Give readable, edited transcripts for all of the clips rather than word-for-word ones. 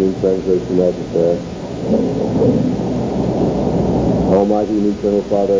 New Translation of the prayer. Almighty and eternal Father,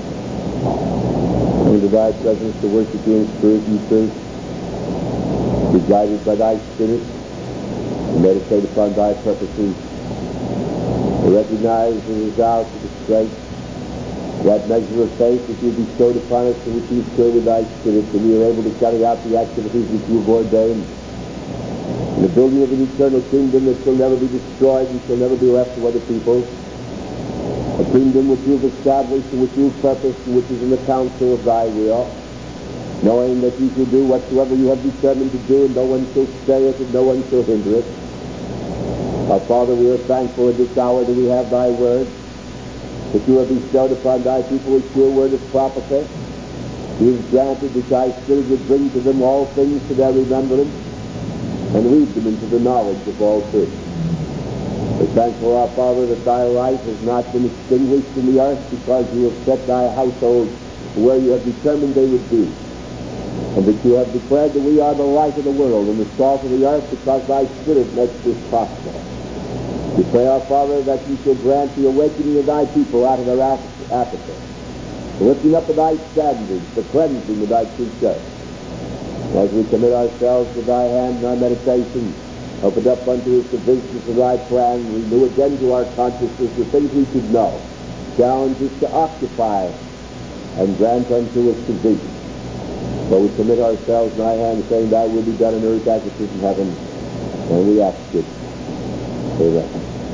come into thy presence to worship you in spirit and truth, be guided by thy Spirit, and meditate upon thy purposes, to recognize the results of the strength, that measure of faith that you bestowed upon us, and which you fill with thy Spirit, that we are able to carry out the activities which you have ordained, in the building of an eternal kingdom that shall never be destroyed and shall never be left to other people, a kingdom which you have established and which you have purposed and which is in the counsel of thy will, knowing that you shall do whatsoever you have determined to do, and no one shall stay it and no one shall hinder it. Our Father, we are thankful at this hour that we have thy word, that you have bestowed upon thy people a sure word of prophecy. You have granted that thy Spirit would bring to them all things to their remembrance, and lead them into the knowledge of all truth. We're thankful, our Father, that thy light has not been extinguished in the earth, because you have set thy household where you have determined they would be, and that you have declared that we are the light of the world and the salt of the earth, because thy Spirit makes this possible. We pray, our Father, that you shall grant the awakening of thy people out of their apathy, the lifting up of thy standards, the cleansing of thy true church. As we commit ourselves to thy hand and our meditation, open up unto us the visions of thy plan, renew again to our consciousness the things we should know, challenge us to occupy, and grant unto us the vision. So we commit ourselves in thy hand, saying, thy will be done on earth as it is in heaven, and we ask it. Amen.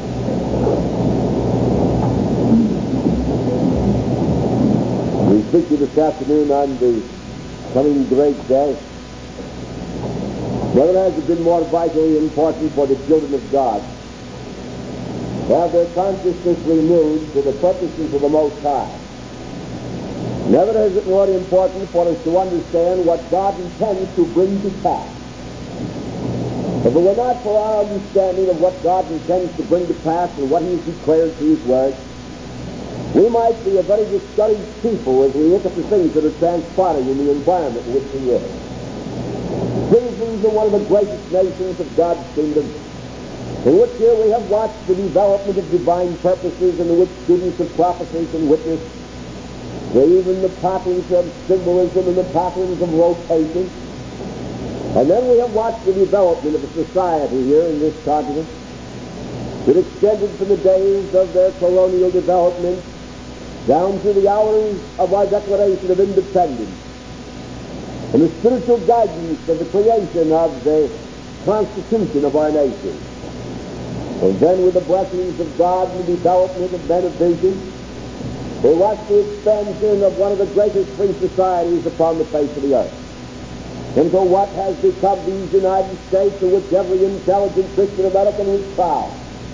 We speak to you this afternoon on the coming great day. Never has it been more vitally important for the children of God to have their consciousness renewed to the purposes of the Most High. Never is it more important for us to understand what God intends to bring to pass. If it were not for our understanding of what God intends to bring to pass and what he has declared through his word, we might be a very discouraged people as we look at the things that are transpiring in the environment in which we live. Citizens are one of the greatest nations of God's kingdom, in which here we have watched the development of divine purposes, and in which students of prophecy can witness even the patterns of symbolism and the patterns of rotation. And then we have watched the development of a society here in this continent that extended from the days of their colonial development down to the hours of our Declaration of Independence, and the spiritual guidance of the creation of the Constitution of our nation. And then with the blessings of God and the development of men of vision, we watch the expansion of one of the greatest free societies upon the face of the earth into what has become these United States, of which every intelligent Christian American was proud.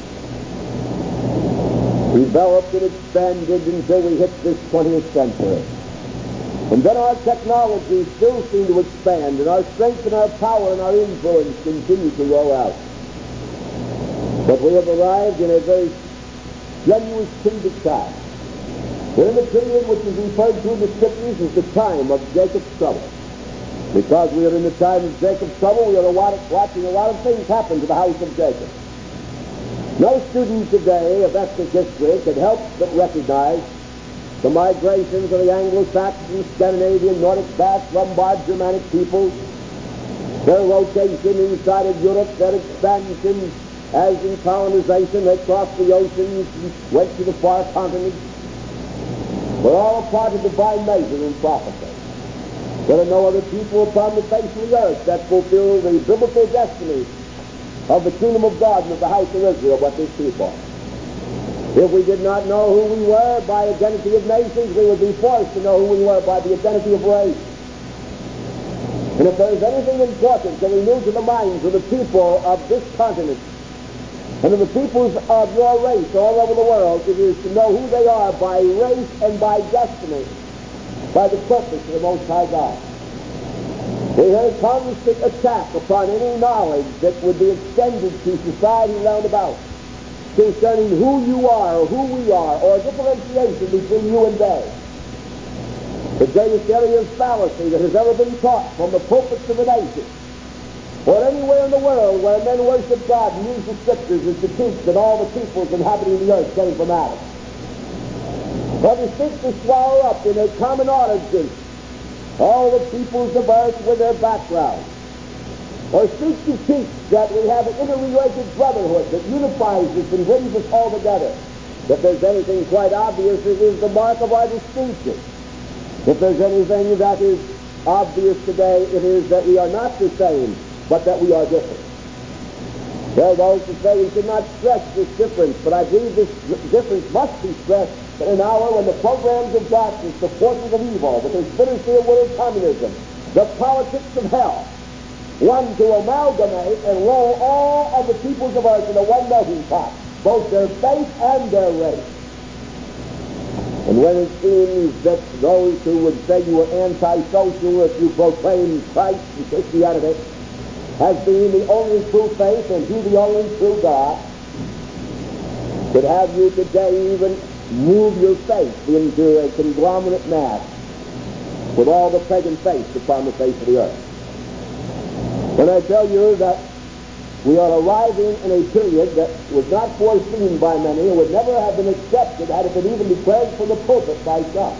Developed and expanded until we hit this 20th century. And then our technologies still seem to expand, and our strength and our power and our influence continue to roll out. But we have arrived in a very strenuous period of time. We're in the period which is referred to in the scriptures as the time of Jacob's trouble. Because we are in the time of Jacob's trouble, we are watching a lot of things happen to the house of Jacob. No student today of ethnic history can help but recognize the migrations of the Anglo-Saxon, Scandinavian, Nordic, Basque, Lombard, Germanic peoples, their rotation inside of Europe, their expansion as in colonization, they crossed the oceans and went to the far continents. We're all a part of divine measure and prophecy. There are no other people upon the face of the earth that fulfill the biblical destiny of the kingdom of God and of the house of Israel but this people. If we did not know who we were by identity of nations, we would be forced to know who we were by the identity of race. And if there is anything important to renew to the minds of the people of this continent and of the peoples of your race all over the world, it is to know who they are by race and by destiny, by the purpose of the Most High God. We hear a constant attack upon any knowledge that would be extended to society round about concerning who you are or who we are, or a differentiation between you and they. The greatest area of fallacy that has ever been taught from the pulpits of the nation or anywhere in the world where men worship God and use the scriptures as to teach that all the peoples inhabiting the earth came from Adam. Or to seek to swallow up in a common origin all the peoples of earth with their background. Or seek to teach that we have an interrelated brotherhood that unifies us and brings us all together. If there's anything quite obvious, it is the mark of our distinction. If there's anything that is obvious today, it is that we are not the same, but that we are different. There are those who say we should not stress this difference, but I believe this difference must be stressed in an hour when the programs of darkness, the forces of evil, the conspiracy of world communism, the politics of hell, want to amalgamate and roll all of the peoples of earth into one melting pot, both their faith and their race. And when it seems that those who would say you are anti-social if you proclaim Christ and Christianity as being the only true faith and He the only true God, could have you today even move your faith into a conglomerate mass with all the pagan faiths upon the face of the earth. When I tell you that we are arriving in a period that was not foreseen by many and would never have been accepted had it been even declared from the pulpit by some.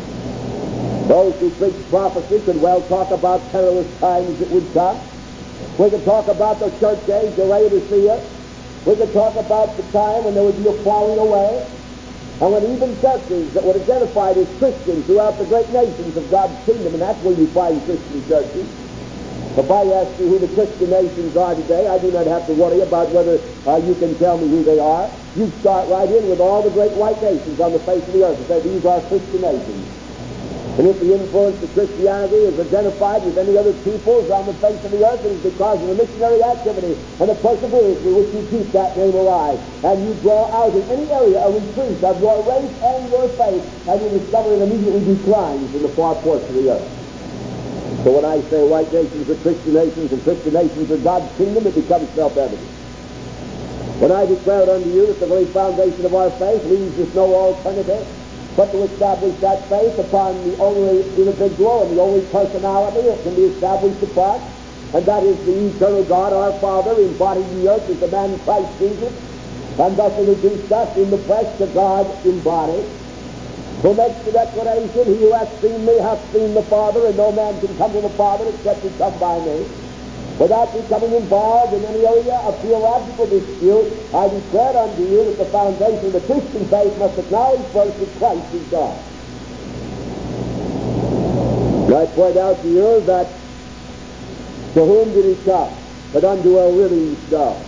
Those who preach prophecy could well talk about perilous times that would come. We could talk about the church age, the Laodicea. We could talk about the time when there would be a falling away. And when even churches that were identified as Christians throughout the great nations of God's kingdom, and that's where you find Christian churches. If I ask you who the Christian nations are today, I do not have to worry about whether you can tell me who they are. You start right in with all the great white nations on the face of the earth and say, these are Christian nations. And if the influence of Christianity is identified with any other peoples on the face of the earth, it is because of the missionary activity and the perseverance with which you keep that name alive. And you draw out in any area a retreat of your race and your faith, and you discover it immediately declines in the far portion of the earth. So when I say white nations are Christian nations and Christian nations are God's kingdom, it becomes self-evident. When I declare unto you that the very foundation of our faith leaves us no alternative but to establish that faith upon the only individual and the only personality it can be established upon, and that is the eternal God, our Father, embodied in the earth as the man Christ Jesus, and thus introduced us in the flesh to God embodied, who makes the declaration, he who hath seen me hath seen the Father, and no man can come to the Father except he come by me. Without becoming involved in any area of theological dispute, I declare unto you that the foundation of the Christian faith must acknowledge first that Christ is God. And I point out to you that to whom did he come? But unto a living stone.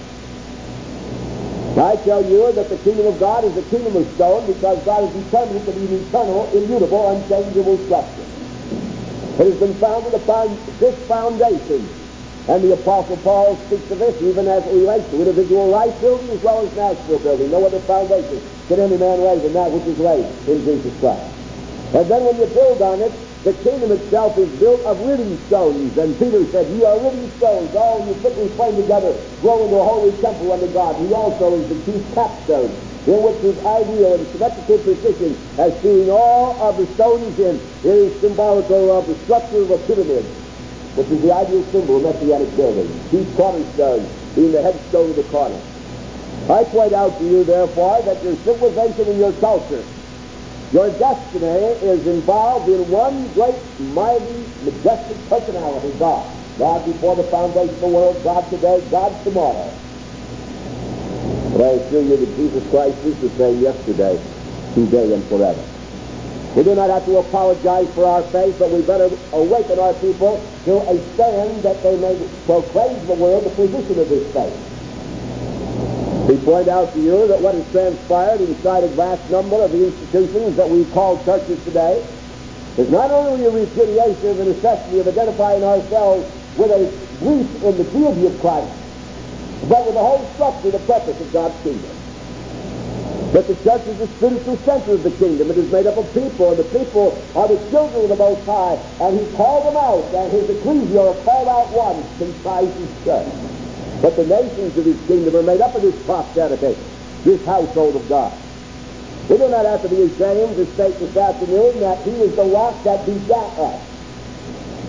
I tell you that the kingdom of God is the kingdom of stone because God has determined it to be an eternal, immutable, unchangeable structure. It has been founded upon this foundation. And the Apostle Paul speaks of this even as it relates to individual life building as well as national building. No other foundation can any man lay than that which is laid in Jesus Christ. And then when you build on it, the kingdom itself is built of living stones. And Peter said, ye are living stones, all you fitly framed together, grow into a holy temple unto God. He also is the chief capstone, in which his ideal and symmetrical precision, as seeing all of the stones in, is symbolical of the structure of a pyramid, which is the ideal symbol of messianic building. Chief cornerstone being the headstone of the corner. I point out to you, therefore, that your civilization and your culture, your destiny is involved in one great, mighty, majestic personality, God. God before the foundation of the world, God today, God tomorrow. But I assure you that Jesus Christ is the same yesterday, today, and forever. We do not have to apologize for our faith, but we better awaken our people to a stand that they may proclaim to the world the position of this faith. We point out to you that what has transpired inside a vast number of the institutions that we call churches today is not only a repudiation of the necessity of identifying ourselves with a belief in the deity of Christ, but with the whole structure, the purpose of God's kingdom. That the church is the spiritual center of the kingdom. It is made up of people, and the people are the children of the Most High, and He called them out, and His ecclesia are called out one, comprise His church. But the nations of His kingdom are made up of this posterity, this household of God. We do not have to be ashamed to state this afternoon that He is the rock that begat us.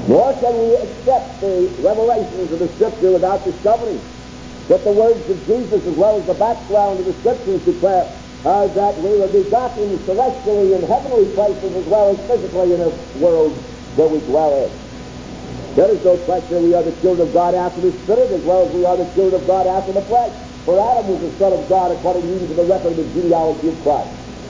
Nor can we accept the revelations of the Scripture without discovering that the words of Jesus, as well as the background of the Scriptures, declare that we were begotten celestially in heavenly places as well as physically in a world that we dwell in. There is no question we are the children of God after the Spirit as well as we are the children of God after the flesh. For Adam was the son of God according to the record of the genealogy of Christ.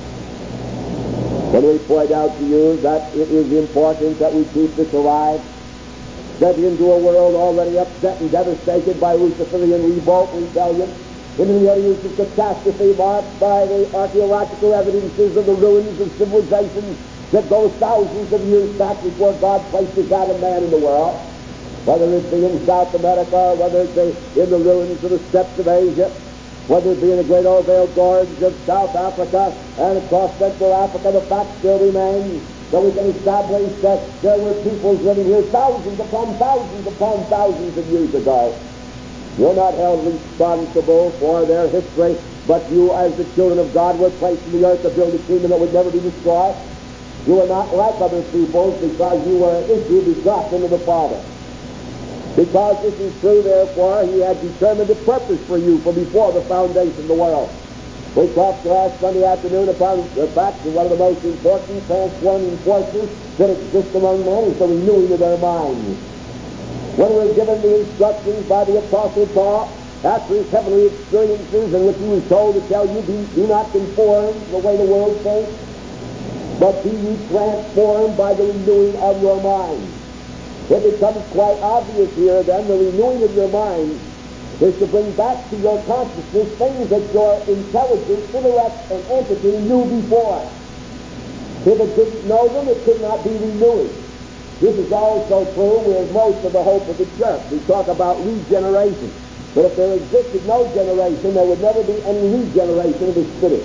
When we point out to you that it is important that we keep this alive, sent into a world already upset and devastated by Luciferian revolt, rebellion, into the areas of catastrophe marked by the archaeological evidences of the ruins of civilizations that go thousands of years back before God placed his Adam man in the world, whether it be in South America, whether it be in the ruins of the steppes of Asia, whether it be in the great Orville Gorge of South Africa and across Central Africa, the fact still remains that we can establish that there were peoples living here thousands upon thousands of years ago. You're not held responsible for their history, but you as the children of God were placed in the earth to build a kingdom that would never be destroyed. You are not like other peoples because you were an issue begotten of the Father. Because this is true, therefore, he had determined a purpose for you from before the foundation of the world. We talked last Sunday afternoon upon the fact that one of the most important transforming forces that exist among men is the renewing of their minds. When we were given the instructions by the Apostle Paul after his heavenly experiences in which he was told to tell you, do not conform the way the world thinks, but be ye transformed by the renewing of your mind. It becomes quite obvious here then the renewing of your mind is to bring back to your consciousness things that your intelligence, intellect, and entity knew before. If it didn't know them, it could not be renewing. This is also true with most of the hope of the church. We talk about regeneration. But if there existed no generation, there would never be any regeneration of the Spirit.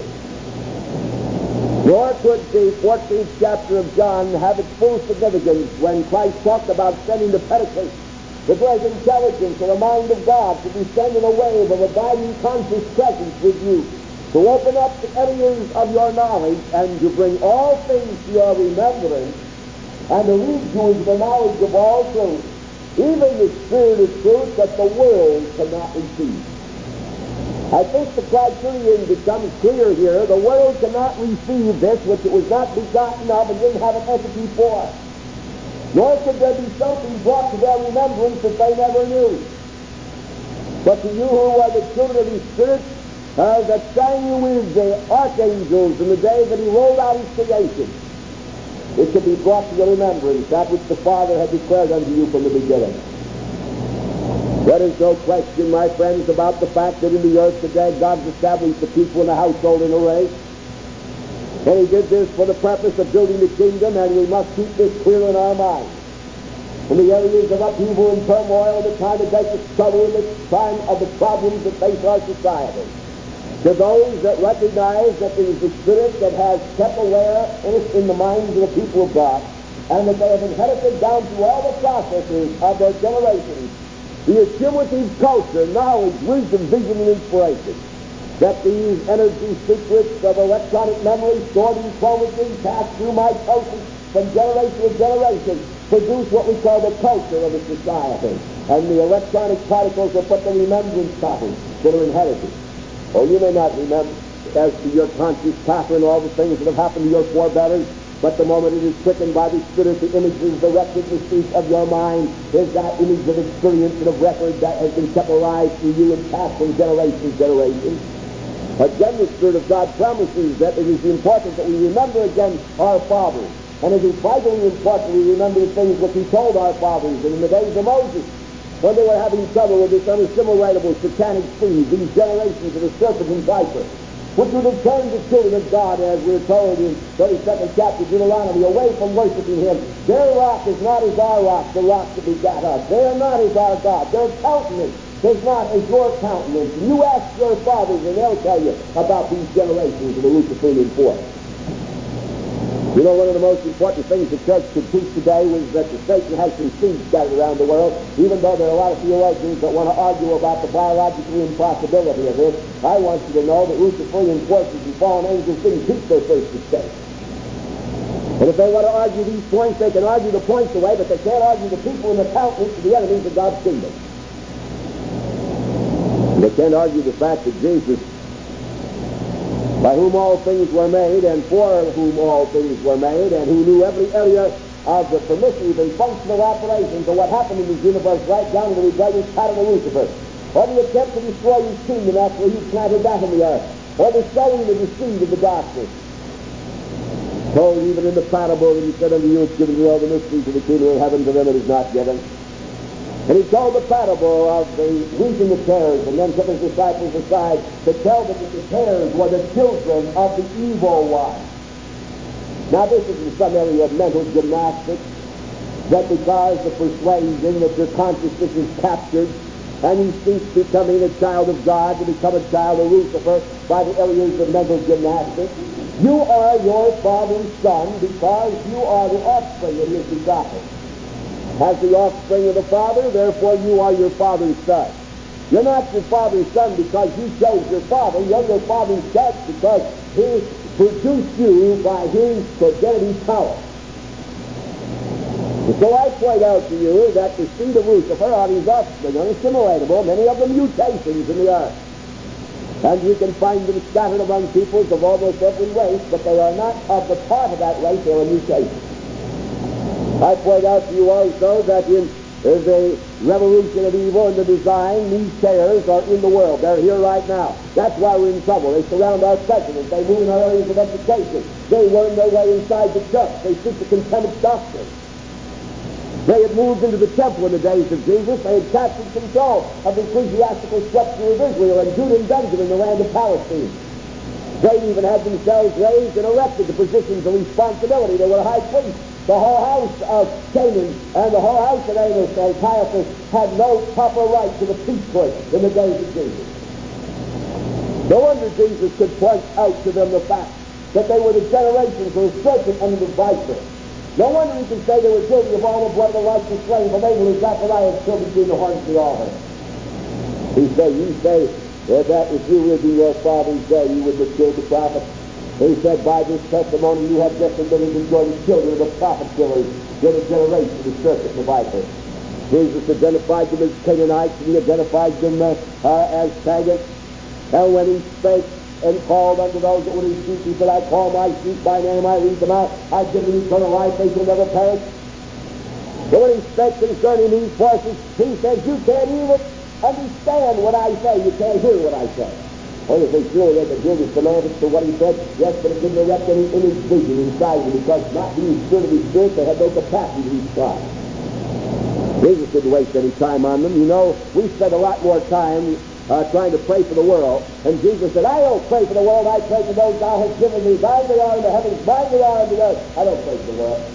Nor could the 14th chapter of John have its full significance when Christ talked about sending the Paraclete, the great intelligence or the mind of God, to descend in a wave of abiding conscious presence with you, to open up the areas of your knowledge and to bring all things to your remembrance, and to lead you into the knowledge of all truth, even the Spirit of truth that the world cannot receive. I think the criterion becomes clear here. The world cannot receive this which it was not begotten of and didn't have an entity for. Nor could there be something brought to their remembrance that they never knew. But to you who are the children of the Spirit, that sang you with the archangels in the day that he rolled out his creation, it should be brought to your remembrance, that which the Father had declared unto you from the beginning. There is no question, my friends, about the fact that in the earth today God's established the people in a household in a race. And he did this for the purpose of building the kingdom, and we must keep this clear in our minds. In the areas of upheaval and turmoil, the time of greatest trouble, and the time of the problems that face our society, to those that recognize that it is the Spirit that has kept aware in the minds of the people of God, and that they have inherited down through all the processes of their generations the accumulative culture, knowledge, wisdom, vision, and inspiration, that these energy secrets of electronic memory stored in chromatin passed through mitosis from generation to generation produce what we call the culture of a society. And the electronic particles are put the remembrance copies that are inherited. Oh, you may not remember as to your conscious pattern all the things that have happened to your forebears, but the moment it is quickened by the Spirit, the images, the record, the speech of your mind is that image of experience and of record that has been kept alive through you and passed from generation to generation. Again, the Spirit of God promises that it is important that we remember again our fathers. And it is vitally important we remember the things which he told our fathers. And in the days of Moses, when they were having trouble with this unassimilatable satanic seed, these generations of the serpent and viper, which would have turned the children of God, as we're told in 32nd chapter of Deuteronomy, away from worshiping him. Their rock is not as our rock, the rock that begat us. They are not as our God. Their countenance is not as your countenance. You ask your fathers, and they'll tell you about these generations of the Luciferian force. You know, one of the most important things the church could teach today was that the Satan has some seeds scattered around the world, even though there are a lot of theologians that want to argue about the biological impossibility of this. I want you to know that Luciferian forces and fallen angels didn't teach their first estate. And if they want to argue these points, they can argue the points away, but they can't argue the people and the countenance of the enemies of God's kingdom. And they can't argue the fact that Jesus, by whom all things were made, and for whom all things were made, and who knew every area of the permissive and functional operations of what happened in this universe, right down to the rebellious pattern of Lucifer, or the attempt to destroy his kingdom after he planted that in the earth, or the sowing of the seed of the gospel. Told even in the parable that he said unto you, it's given to all the mysteries of the kingdom of heaven, to them it is not given. And he told the parable of the wheat and the tares, and then took his disciples aside to tell them that the tares were the children of the evil one. Now this isn't some area of mental gymnastics, that because the persuasion that your consciousness is captured, and you cease becoming a child of God to become a child of Lucifer by the areas of mental gymnastics. You are your father's son because you are the offspring of his begotten. As the offspring of the Father, therefore you are your father's son. You're not your father's son because you chose your father. You're your father's son because he produced you by his progenitive power. And so I point out to you that the seed of Lucifer are his offspring, unassimilatable, many of them mutations in the earth. And you can find them scattered among peoples of almost every race, but they are not of the part of that race, they are a mutation. I point out to you also that in the revolution of evil and the design, these tares are in the world. They're here right now. That's why we're in trouble. They surround our president. They move in our areas of education. They worm their way inside the church. They seek to condemn its doctrine. They had moved into the temple in the days of Jesus. They had captured control of the ecclesiastical structure of Israel and Judah and Benjamin in the land of Palestine. They even had themselves raised and erected to positions of responsibility. They were high priests. The whole house of Canaan and the whole house of Annas and Caiaphas had no proper right to the priesthood in the days of Jesus. No wonder Jesus could point out to them the fact that they were the generations of the serpent and the viper. No wonder he can say they were guilty of all the blood of the righteous slain, but Abel and Zacharias killed between the horns of the altar. He said, you say that if you would be your father's day, you would have killed the prophet. He said, by this testimony you have just admitted to join the children of the prophet killers, you're the generation of the serpent and the viper. Jesus identified them as Canaanites, and he identified them as pagans. And when he spake and called unto those that were his sheep, he said, I call my sheep by name, I lead them out, I give them eternal life, they shall never perish. But when he spake concerning these forces, he says, you can't even understand what I say, you can't hear what I say. Well, you say, sure, they could hear the semantics to what he said. Yes, but it didn't erect any image vision inside them because not being spirit of his spirit, they had no capacity to respond. Jesus didn't waste any time on them. You know, we spent a lot more time trying to pray for the world. And Jesus said, I don't pray for the world, I pray for those thou hast given me. Thine they are in the heavens, mine they are in the earth. I don't pray for the world.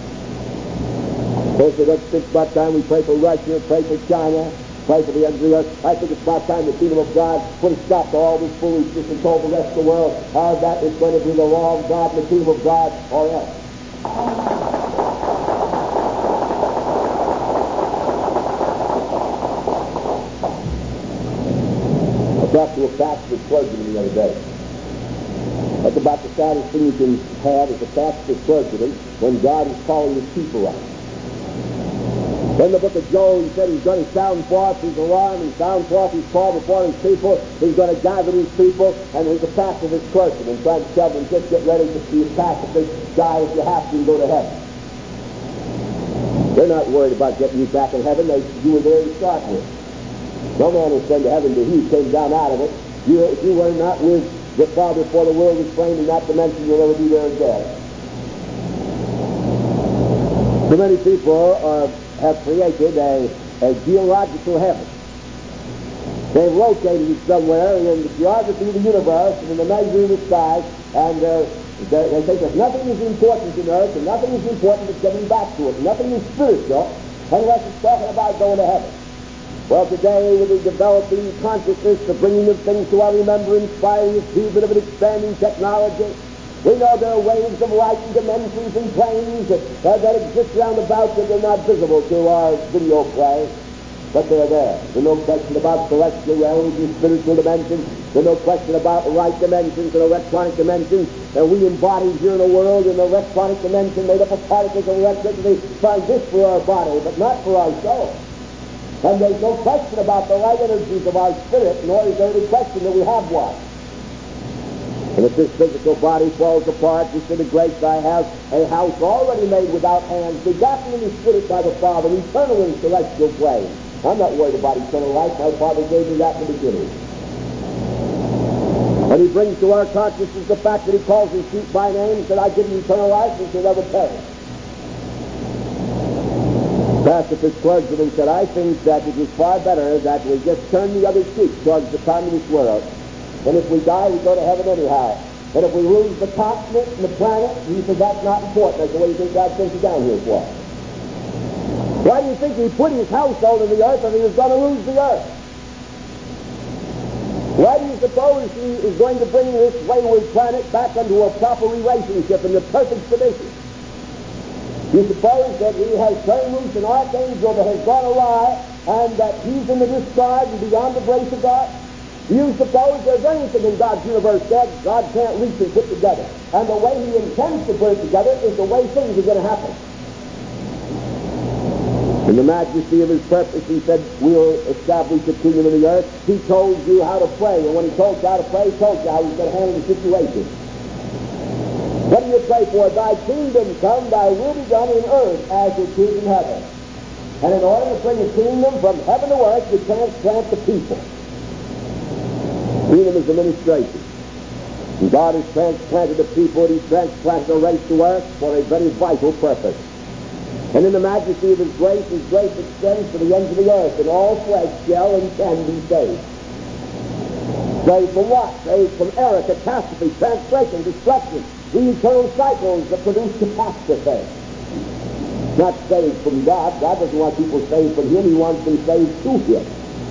Of course, it's about time we pray for Russia, pray for China, pray for the ends of the earth. I think it's about time the kingdom of God put a stop to all this foolishness and told the rest of the world that it's going to be the law of God and the kingdom of God or else. I talked to a pastor clergyman the other day. That's about the saddest thing you can have as a pastor clergyman when God is calling his people out. In the book of Joel, he said he's going to sound forth his alarm and sound forth his call before his people. He's going to gather his people, and he's a pacifist person and trying to tell them, just get ready to be a pacifist, die if you have to, and go to heaven. They're not worried about getting you back in heaven. You were there to start with. No man will send to heaven till he came down out of it. If you were not with the Father before the world was framed in that dimension, you'll never be there again. So many people have created a geological heaven. They've located it somewhere in the geography of the universe and in the measure of the sky, and they think that nothing is important in earth and nothing is important that's getting back to it. Nothing is spiritual unless it's talking about going to heaven. Well, today, with the developing consciousness, the bringing of things to our remembrance by the achievement of an expanding technology, we know there are waves of light and dimensions and planes that exist round about that are not visible to our video play. but they're there. There's no question about celestial realms and spiritual dimensions. There's no question about light dimensions and electronic dimensions. And we embody here in the world in the electronic dimension made up of particles of electricity. Find this for our body, but not for our soul. And there's no question about the light energies of our spirit, nor is there any question that we have one. And if this physical body falls apart, we say, the grace I have a house already made without hands, begotten in the Spirit by the Father, eternal in celestial flame. I'm not worried about eternal life. My Father gave me that in the beginning. And he brings to our consciousness the fact that he calls his sheep by name and said, I give you eternal life and shall never perish. Pacifist clergyman said, I think that it is far better that we just turn the other cheek towards the communist world. And if we die, we go to heaven anyhow. And if we lose the continent and the planet, he said, that's not important. That's the way you think God sent you down here for. Why do you think he put his household in the earth if he was going to lose the earth? Why do you suppose he is going to bring this wayward planet back into a proper relationship in the perfect submission? You suppose that he has turned loose an archangel that has gone awry and that he's in the discard and beyond the grace of God? Do you suppose there's anything in God's universe that God can't reach and put together? And the way he intends to put it together is the way things are going to happen. In the majesty of his purpose, he said, we'll establish the kingdom of the earth. He told you how to pray. And when he told you how to pray, he told you how he's going to handle the situation. What do you pray for? Thy kingdom come, thy will be done in earth as it is in heaven. And in order to bring the kingdom from heaven to earth, you transplant the people. Kingdom is administration. And God has transplanted the people, and he transplanted a race to earth for a very vital purpose. And in the majesty of his grace extends to the ends of the earth, and all flesh shall and can be saved. Saved from what? Saved from error, catastrophe, transgression, destruction, the eternal cycles that produce catastrophe. Not saved from God. God doesn't want people saved from him. He wants them saved to him.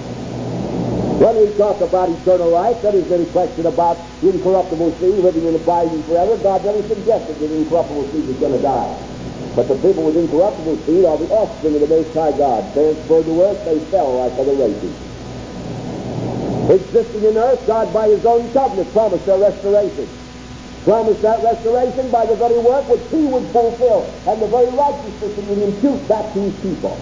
When we talk about eternal life, there isn't any question about incorruptible seed living and abiding forever. God never suggested that incorruptible seed is going to die. But the people with incorruptible seed are the offspring of the Most High God. Transferred to earth, they fell like other races. Existing in earth, God by his own covenant promised their restoration. Promised that restoration by the very work which he would fulfill, and the very righteousness he would impute back to his people.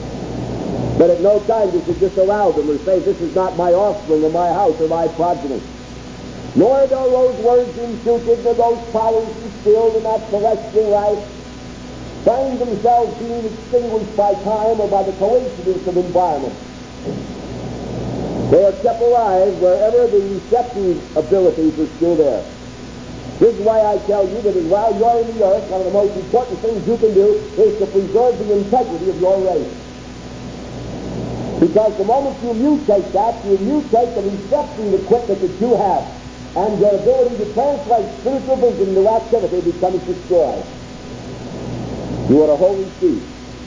But at no time does he just allow them to say, this is not my offspring or my house or my progeny. Nor are those words imputed to those powers instilled in that celestial life find themselves being extinguished by time or by the coincidence of environment. They are kept alive wherever the receptive abilities are still there. This is why I tell you that while you're in the earth, one of the most important things you can do is to preserve the integrity of your race. Because the moment you mutate that, you mutate the reception equipment that you have, and your ability to translate spiritual vision into activity becomes destroyed. You are a holy seed.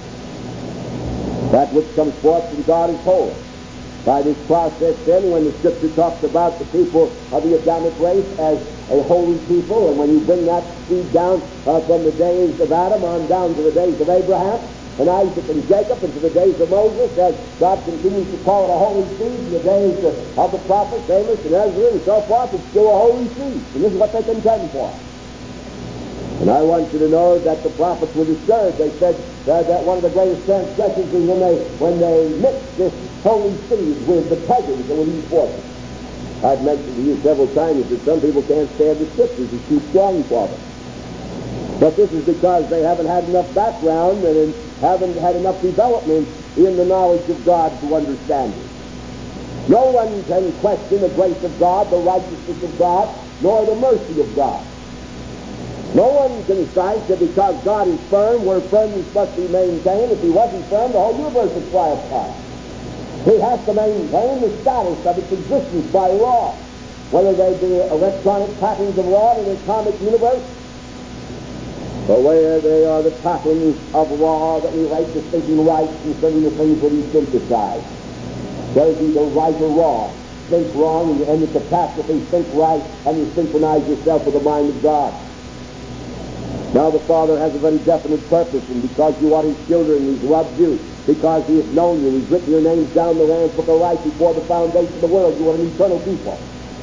That which comes forth from God is holy. By this process, then, when the Scripture talks about the people of the Adamic race as a holy people, and when you bring that seed down from the days of Adam on down to the days of Abraham, and Isaac and Jacob, and to the days of Moses, as God continues to call it a holy seed, in the days of the prophets, Amos and Ezra and so forth, it's still a holy seed. And this is what they contend for. And I want you to know that the prophets were discouraged. They said that one of the greatest transgressions is when they mixed this holy seed with the pagans that were these forces. I've mentioned to you several times that some people can't stand the Scriptures. It's too strong for them. But this is because they haven't had enough background and haven't had enough development in the knowledge of God to understand it. No one can question the grace of God, the righteousness of God, nor the mercy of God. No one can cite that because God is firm, where firmness must be maintained. If he wasn't firm, the whole universe would fly apart. He has to maintain the status of its existence by law, whether they be electronic patterns of law in the atomic universe, or where they are the patterns of law that relate to thinking right concerning the things that he synthesized. There's either right or wrong. Think wrong and you end the catastrophe. Think right and you synchronize yourself with the mind of God. Now the Father has a very definite purpose, and because you are his children, he's loved you. because he has known you. He's written your names down in the Lamb's Book of Life before the foundation of the world. You are an eternal people.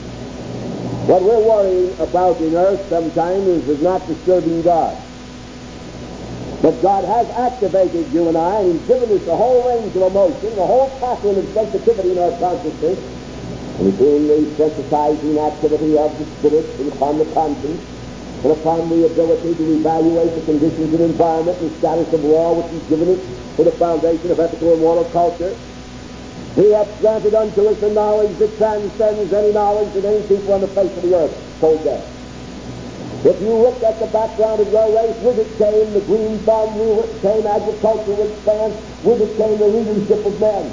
What we're worrying about in earth sometimes is not disturbing God. But God has activated you and I, and He's given us the whole range of emotion, the whole pattern of sensitivity in our consciousness, including the sensitizing activity of the spirit and upon the conscience, and upon the ability to evaluate the conditions and environment and status of law which He's given us for the foundation of ethical and moral culture. He hath granted unto us a knowledge that transcends any knowledge that any people on the face of the earth possess. If you look at the background of your race, with it came the green thumb, with it came agriculture with span, with it came the leadership of men.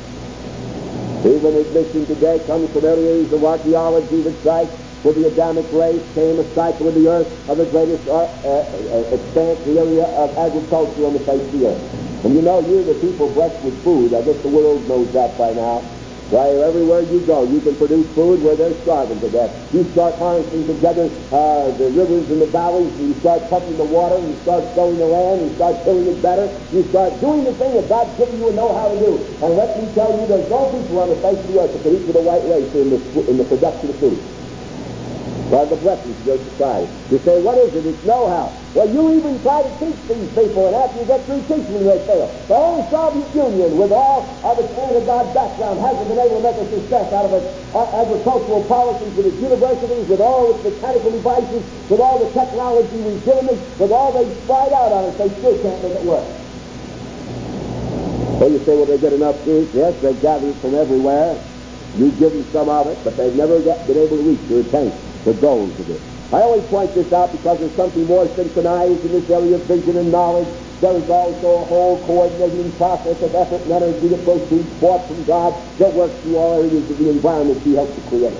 Even admission today comes from areas of archaeology that cite with the Adamic race came a cycle of the earth of the greatest expanse, the area of agriculture on the face of the earth. And you know, you're the people blessed with food. I guess the world knows that by now. Why, everywhere you go, you can produce food where they're starving to death. You start harnessing together the rivers and the valleys, and you start pumping the water, and you start sowing the land, and you start tilling it better. You start doing the thing that God's given you and know how to do. And let me tell you, there's no people on the face of the earth that can equal the white race in the production of food. By the blessings of your society. You say, what is it? It's know-how. Well, you even try to teach these people, and after you get through teaching them, they fail. The whole Soviet Union, with all of its anti-God background, hasn't been able to make a success out of its agricultural policies, with its universities, with all its mechanical devices, with all the technology we've given them, with all they've tried out on it, they still can't make it work. So you say, well, they get enough food. Yes, they gather it from everywhere. You give them some of it, but they've never been able to reach or attain the goals of it. I always point this out because there's something more synchronized in this area of vision and knowledge. There is also a whole coordinating process of effort and energy that proceeds forth from God that works through all areas of the environment He helps to create.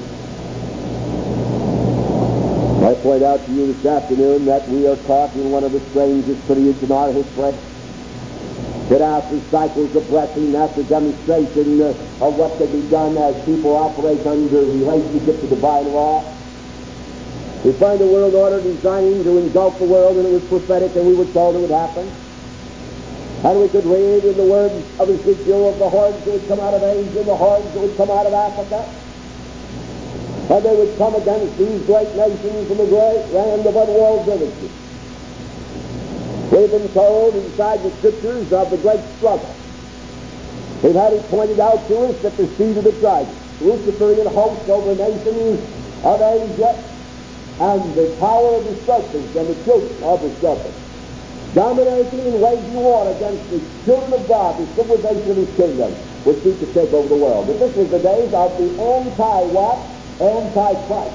I point out to you this afternoon that we are caught in one of the strangest periods in our history. That after cycles of blessing, after demonstration of what can be done as people operate under relationship to divine law, we find a world order designed to engulf the world, and it was prophetic, and we were told it would happen. And we could read in the words of Ezekiel of the hordes that would come out of Asia, the hordes that would come out of Africa. And they would come against these great nations in the great land of unworld villages. We've been told inside the scriptures of the great struggle. We've had it pointed out to us that the seed of the dragon, Luciferian host over nations of Asia, and the power of the serpents and the children of the serpents, dominating and waging war against the children of God, the civilization of His kingdom, would seek to take over the world. But this was the days of the anti-what? Anti-Christ.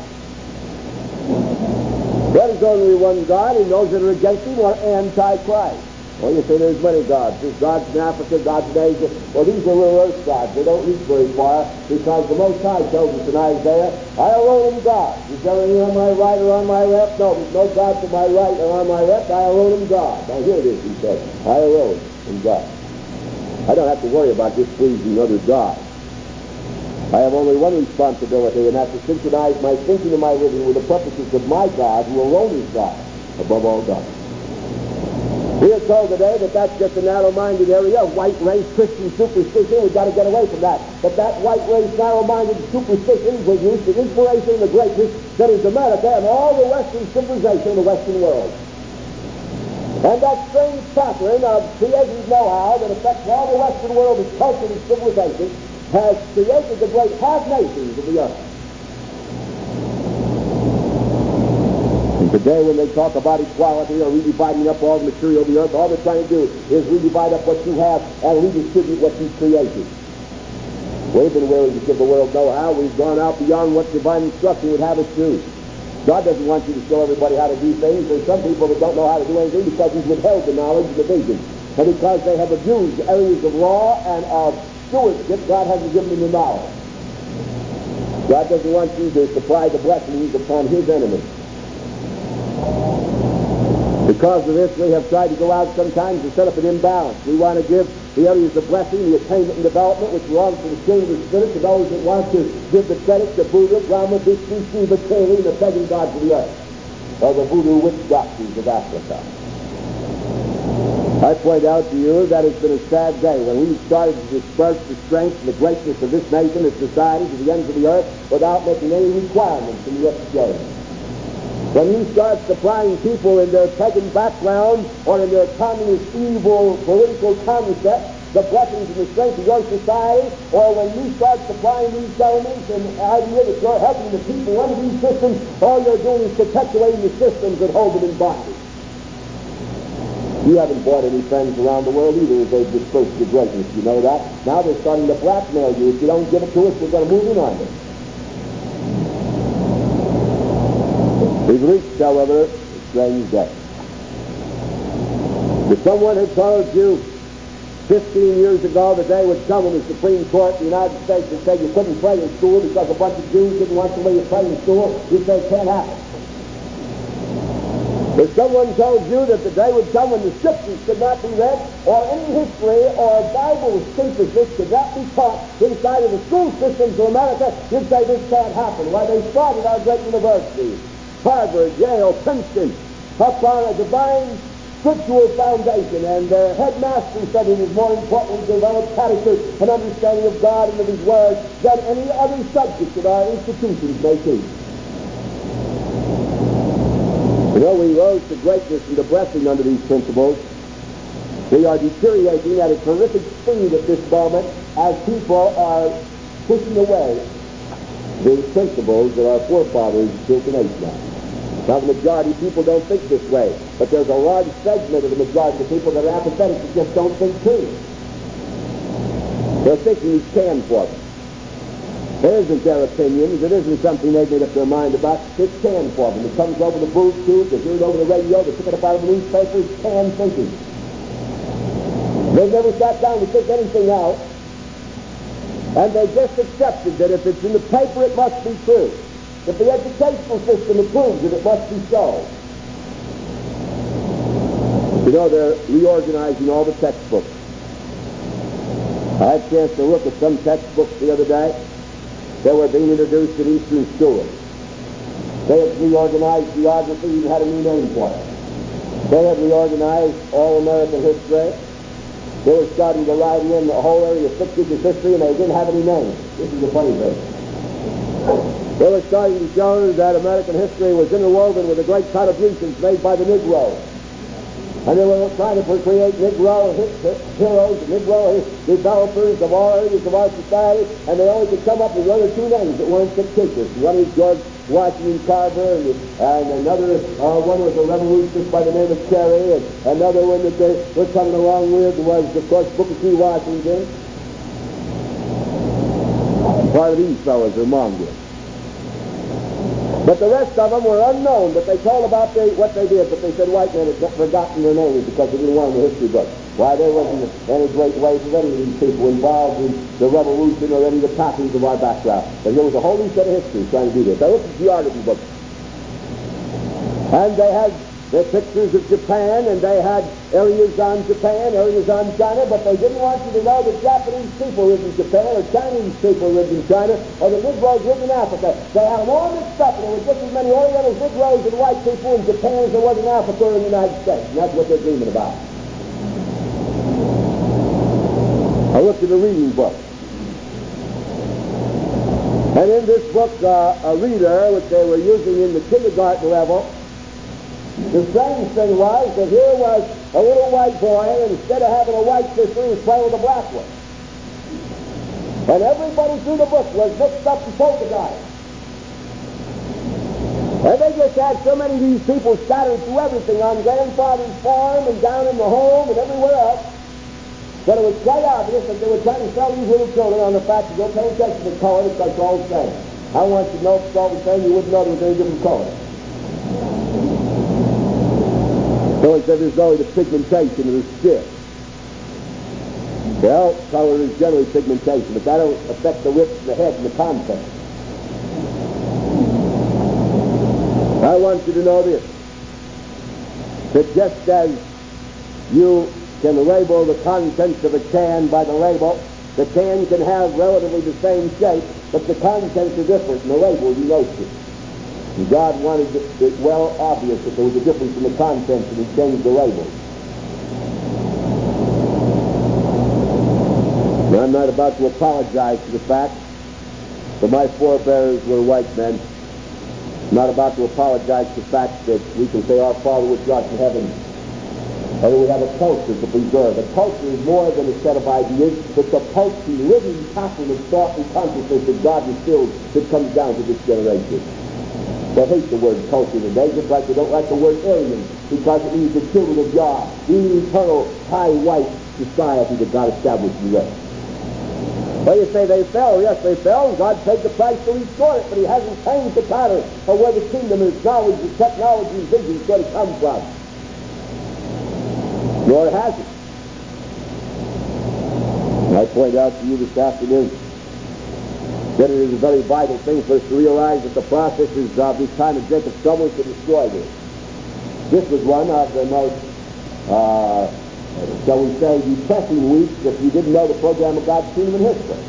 There is only one God, and those that are against Him are anti-Christ. Well, you say there's many gods. There's gods in Africa, gods in Asia. Well, these are little earth gods. They don't reach very far because the Most High tells us in Isaiah, I alone am God. Is there any on my right or on my left? No, there's no God to my right or on my left. I alone am God. Now here it is, He says. I alone am God. I don't have to worry about displeasing other gods. I have only one responsibility, and that's to synchronize my thinking and my living with the purposes of my God, who alone is God, above all gods. We are told today that that's just a narrow-minded area, white race, Christian superstition. We've got to get away from that. But that white race, narrow-minded superstition was used the inspiration and the greatness that is America and all the Western civilization of the Western world. And that strange pattern of creative know-how that affects all the Western world as culture and civilization has created the great half-nations of the earth. And today when they talk about equality or redividing up all the material of the earth, all they're trying to do is redivide up what you have and redistribute what you've created. We've been willing to give the world know-how. We've gone out beyond what divine instruction would have us do. God doesn't want you to show everybody how to do things. There's some people that don't know how to do anything because He's withheld the knowledge and the vision. And because they have abused areas of law and of stewardship, God hasn't given them the knowledge. God doesn't want you to supply the blessings upon His enemies. Because of this, we have tried to go out sometimes to set up an imbalance. We want to give the areas of blessing, the attainment and development, which belongs to the children of the Spirit, to those that want to give the credit to Buddha, Brahma, Vishnu, Shiva, Kali, and the pagan gods of the earth, or the voodoo witch doctors of Africa. I point out to you that it's been a sad day when we started to disperse the strength and the greatness of this nation, its society, to the ends of the earth without making any requirements in the exchange. When you start supplying people in their pagan background or in their communist evil political concept the blessings and the strength of your society, or when you start supplying these elements and idea that you're helping the people under these systems, all you're doing is perpetuating the systems that hold them in bondage. You haven't bought any friends around the world either as they've dispersed your greatness. You know that? Now they're starting to blackmail you. If you don't give it to us, we're going to move in on you. We've reached, however, a strange day. If someone had told you 15 years ago the day would come when the Supreme Court in the United States would say you couldn't play in school because a bunch of Jews didn't want the way you play in school, you'd say it can't happen. If someone told you that the day would come when the Scriptures could not be read, or any history or Bible synthesis could not be taught inside of the school systems of America, you'd say this can't happen. Why, they started our great universities, Harvard, Yale, Princeton, upon a divine scriptural foundation, and their headmaster said it is more important to develop character and understanding of God and of His Word than any other subject that our institutions may teach. You know, we rose to greatness and to blessing under these principles. We are deteriorating at a terrific speed at this moment as people are pushing away the principles that our forefathers built the nation on. Now, the majority of people don't think this way, but there's a large segment of the majority of people that are apathetic that just don't think too. They're thinking it's canned for them. It isn't their opinions. It isn't something they've made up their mind about. It's canned for them. It comes over the booth tube. They hear it over the radio. They pick it up out of the newspaper. It's canned thinking. They've never sat down to think anything out, and they just accepted that if it's in the paper, it must be true. If the educational system approves it, it must be so. You know, they're reorganizing all the textbooks. I had a chance to look at some textbooks the other day that were being introduced in Eastern schools. They had reorganized geography, even had a new name for it. They had reorganized all American history. They were starting to write in the whole area of fictitious history, and they didn't have any names. This is the funny thing. They were starting to show that American history was interwoven with the great contributions made by the Negro. And they were trying to create Negro heroes, Negro developers of all areas of our society, and they only could come up with one or two names that weren't fictitious. One is George Washington Carver, and another one was a revolutionist by the name of Carey, and another one that they were coming along with was, of course, Booker T. Washington. Part of these fellows are mongrels. But the rest of them were unknown, but they told about what they did, but they said white men had forgotten their names because they didn't want them in the history book. Why, there wasn't any great ways of any of these people involved in the revolution or any of the topics of our background. But there was a whole new set of history trying to do this. They looked at geography books. And they had their pictures of Japan, and they had areas on Japan, areas on China, but they didn't want you to know that Japanese people lived in Japan, or Chinese people lived in China, or the Negroes lived in Africa. They had them all mixed up, and there were just as many Oriental Negroes and white people in Japan as there was in Africa or in the United States, and that's what they're dreaming about. I looked at a reading book. And in this book, a reader, which they were using in the kindergarten level, the strange thing was that here was a little white boy, and instead of having a white sister, he was playing with a black one. And everybody through the book was mixed up in poltergeist. And they just had so many of these people scattered through everything on grandfather's farm and down in the home and everywhere else, that it was quite obvious that they were trying to sell these little children on the fact that they'll pay attention to color because it's all the same. I want you to know if it's all the same, you wouldn't know there was any different color. So it said there's only the pigmentation of the skin. Well, color is generally pigmentation, but that don't affect the width of the head and the content. I want you to know this, that just as you can label the contents of a can by the label, the can can have relatively the same shape, but the contents are different, and the label, you notice it. And God wanted it well obvious that there was a difference in the contents, and He changed the labels. And I'm not about to apologize for the fact that my forebears were white men. I'm not about to apologize for the fact that we can say our Father which art in heaven, and that we have a culture to preserve. A culture is more than a set of ideas. It's a pulsing, living pattern of thought and consciousness that God instilled that comes down to this generation. They hate the word culture today, just like they don't like the word Aryan, because it means the children of Yah, the eternal, high, white society that God established in the West. Well, you say they fell. Yes, they fell. God paid the price to restore it, but he hasn't changed the pattern of where the kingdom and its knowledge and technology and vision is going to come from. Nor has it. And I point out to you this afternoon that it is a very vital thing for us to realize that the processes of this time of Jacob's troubles to destroy this. This was one of the most shall we say, depressing weeks if you didn't know the program of God's kingdom in history.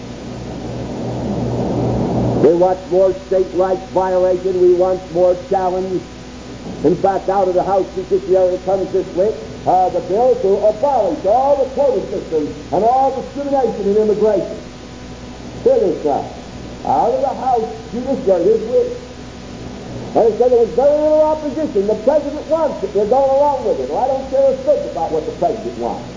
We want more state rights violated. We want more challenge. In fact, out of the House Judiciary comes this week the bill to abolish all the quota systems and all discrimination in immigration. Hear this now. Out of the House Judiciary this week. And he said there was very little opposition. The president wants it. They're going along with it. Well, I don't care a fig about what the president wants.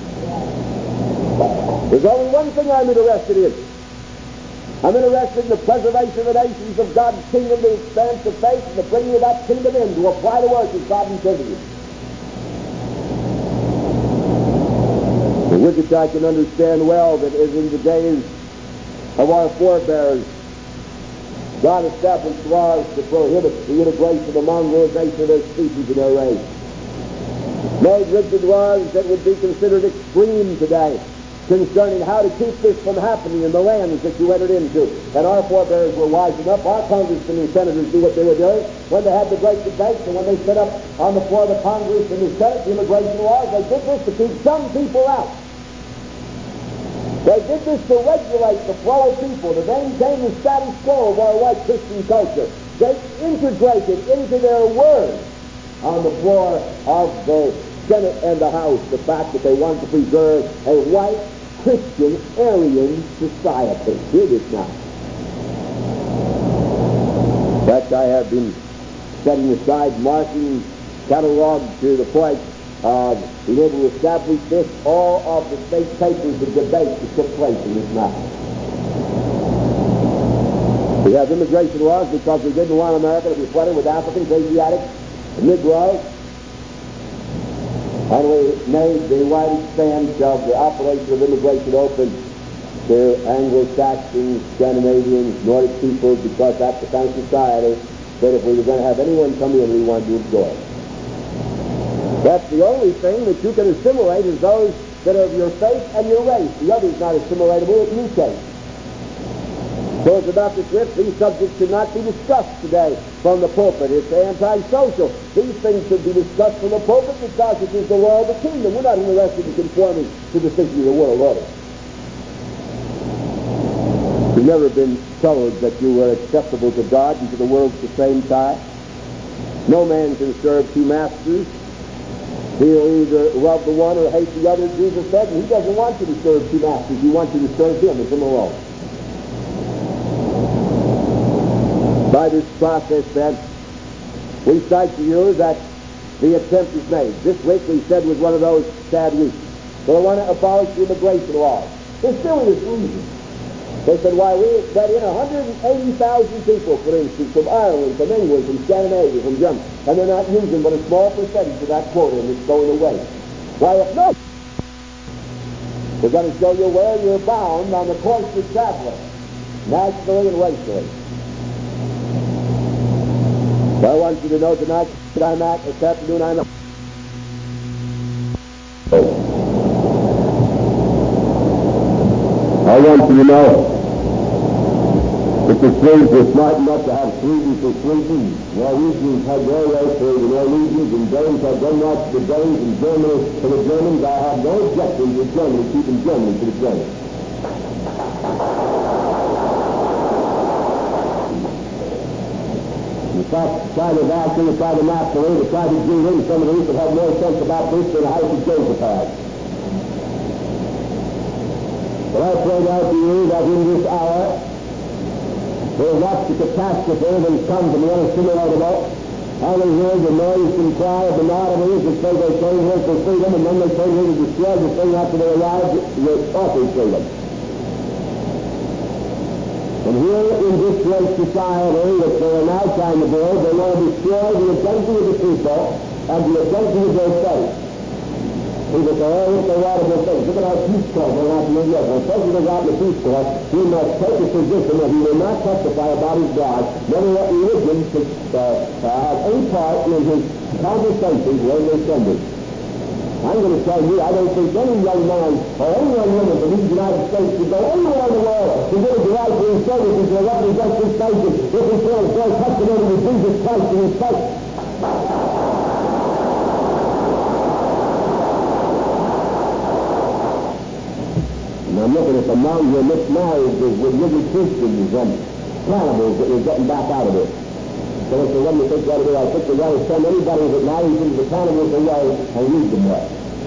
There's only one thing I'm interested in. I'm interested in the preservation of the nations of God's kingdom, the expanse of faith, and the bringing of that kingdom in to apply the work as God intended it. With which I can understand well that as in the days of our forebears, God established laws to prohibit the integration of mongrelization of their species and their race. Made rigid laws that would be considered extreme today concerning how to keep this from happening in the lands that you entered into. And our forebears were wise enough, our congressmen and senators knew what they were doing when they had the great debates and when they set up on the floor of the Congress and the Senate the immigration laws. They did this to keep some people out. They did this to regulate the flow of people, to maintain the status quo of our white Christian culture. They integrated into their word on the floor of the Senate and the House the fact that they wanted to preserve a white Christian Aryan society. Hear this now. In fact, I have been setting aside marking catalog to the point of being able to establish this, all of the state papers and debates that took place in this matter. We have immigration laws because we didn't want America to be flooded with Africans, Asiatics, and Negroes. And we made the wide expanse of the operation of immigration open to Anglo-Saxons, Scandinavians, Nordic people, because that's the kind of society that if we were going to have anyone come in, we wanted to absorb. That's the only thing that you can assimilate is those that are of your faith and your race. The other is not assimilatable, it mutates. So as Dr. Swift, these subjects should not be discussed today from the pulpit. It's anti-social. These things should be discussed from the pulpit because it is the law of the kingdom. We're not interested in conforming to the thinking of the world order. You've never been told that you were acceptable to God and to the world at the same time. No man can serve two masters. He'll either love the one or hate the other, Jesus said, and he doesn't want you to serve two masters. He wants you to serve him and him alone. By this process, then, we cite to you that the attempt is made. This week, we said, was one of those sad weeks. So they want to abolish the immigration laws. There's serious reasons. They said, why, we let in 180,000 people, for instance, from Ireland, from England, from Scandinavia, from Germany, and they're not using but a small percentage of that quota, and it's going away. Why, if not, we're going to show you where you're bound on the course you're traveling, nationally and racially. So I want you to know tonight that I'm at this afternoon, I'm at. I want you to know that the Swedes were smart enough to have Sweden for Sweden. Norwegians had their race for the Norwegians, and Danes had their rights for the Danes, and Germany for the Germans. I have no objection to Germany keeping Germany for the Germans. In fact, try to vacuum, try to map the way, to try to do in some of the people have more sense about this than the House of Joseph has. But I point out to you that in this hour, we'll watch the catastrophe that has come to the unassimilatable, and we hear the noise and cry of the Nautilus that say they came here for freedom, and then they came here to destroy the thing after they arrived with awful freedom. And here in this great society that they are now trying to build, they want to destroy the identity of the people and the identity of their faith. People say, oh, if they want to do things. Look at our Peace Corps going out in New York. When the President got in the Peace Corps, he must take a position that he will not testify about his God, never let religion have any part in his conversations when they send it. I'm going to tell you, I don't think any young man or any young woman from these United States should go anywhere in the world to get a right for his services to represent this nation if he's going to bear testimony to Jesus Christ and his faith. And I'm looking at the mountain of mixed marriages with living Christians and cannibals that we're getting back out of it. So if they want to take that away, I think they got to send anybody that marries into the cannibals away and leave them there.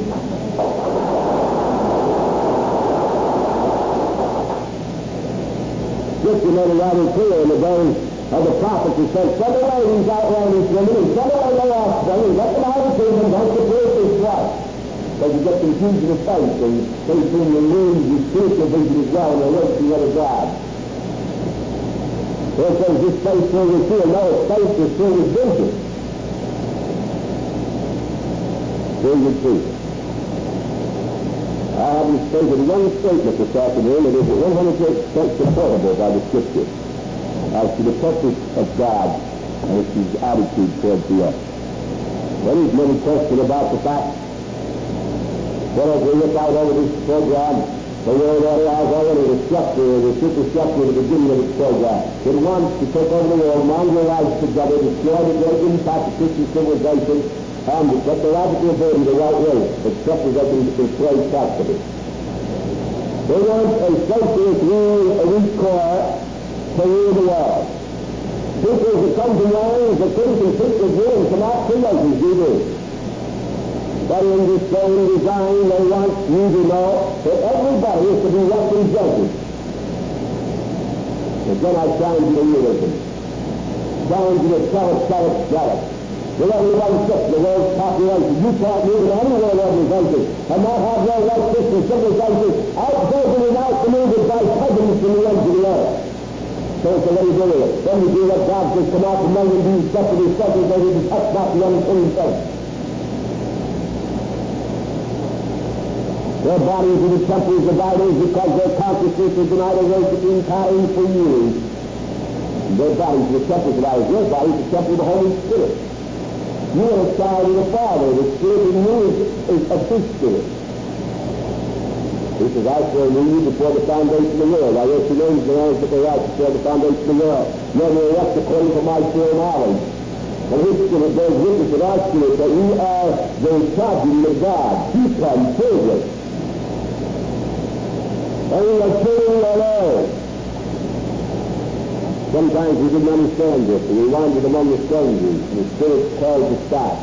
Scripture made it rather clear in the days of the prophets who said, send away these outlandish women and send away their offspring and let them out of the kingdom, don't support this wife. Because you get confusion of faith and faith in your wounds and spiritual vision as well and the works of the other God. It says this faith filled with fear. No, faith is filled with vision. Filled with truth. I have stated one statement this afternoon that is 100% supportable by the Scripture as to the purpose of God and his attitude towards the earth. There is many question about the fact that as we look out over this program, the world order has already the structure, the superstructure at the beginning of its program. It wants to take over the world, mind your lives together, destroy the great impact of Christian civilization, and get the radical ability the right way, except as they can destroy parts of it. They want a socialist rule, a elite core to rule the world. People who come to learn is the things and people do and cannot create as you do. But in this same design, they want you to know that everybody is to be represented. Again, I challenge you to realism. Challenge you to tell it. With everybody six, the world's population, you can't live in any world organization and not have your right Christian civilization outvoted and outmaneuvered by peasants in the ends of the earth. So it's a little bit of it. Then you do what God says, come out from among them, be separate segregated, and touch not the unclean thing. Their bodies are the temples of idols because their consciousness is an idol worshiping pattern for years. Their bodies are the temples of idols. Your body is the temple of the Holy Spirit. You are a child of the Father. The Spirit in you is of His Spirit. He says, I formed you before the foundation of the world. I wrote your names and all took a right before the foundation of the world. You are elect according to my foreknowledge. And His Spirit bears witness with our Spirit that we are the progeny of God. Become children. And we are children alone. Sometimes we didn't understand this, and we wandered among the strangers, and the Spirit called to stop.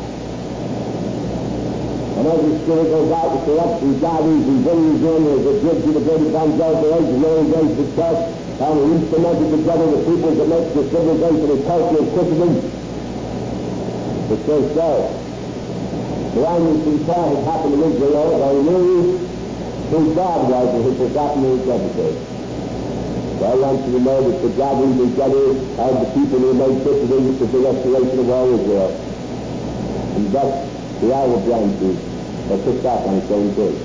And as the Spirit goes out and selects and gathers and brings in, as it did to the great evangelization, the early days of the church, and we instrumented together the people that make the civilization and culture of Christendom. It says so. The language and prayer had happened in Israel, they knew who God was and had forgotten his dedicated. So I want you to know that the gathering together of the people who made Christendom is the restoration of all Israel. And thus, the olive branches are picked up on the same day.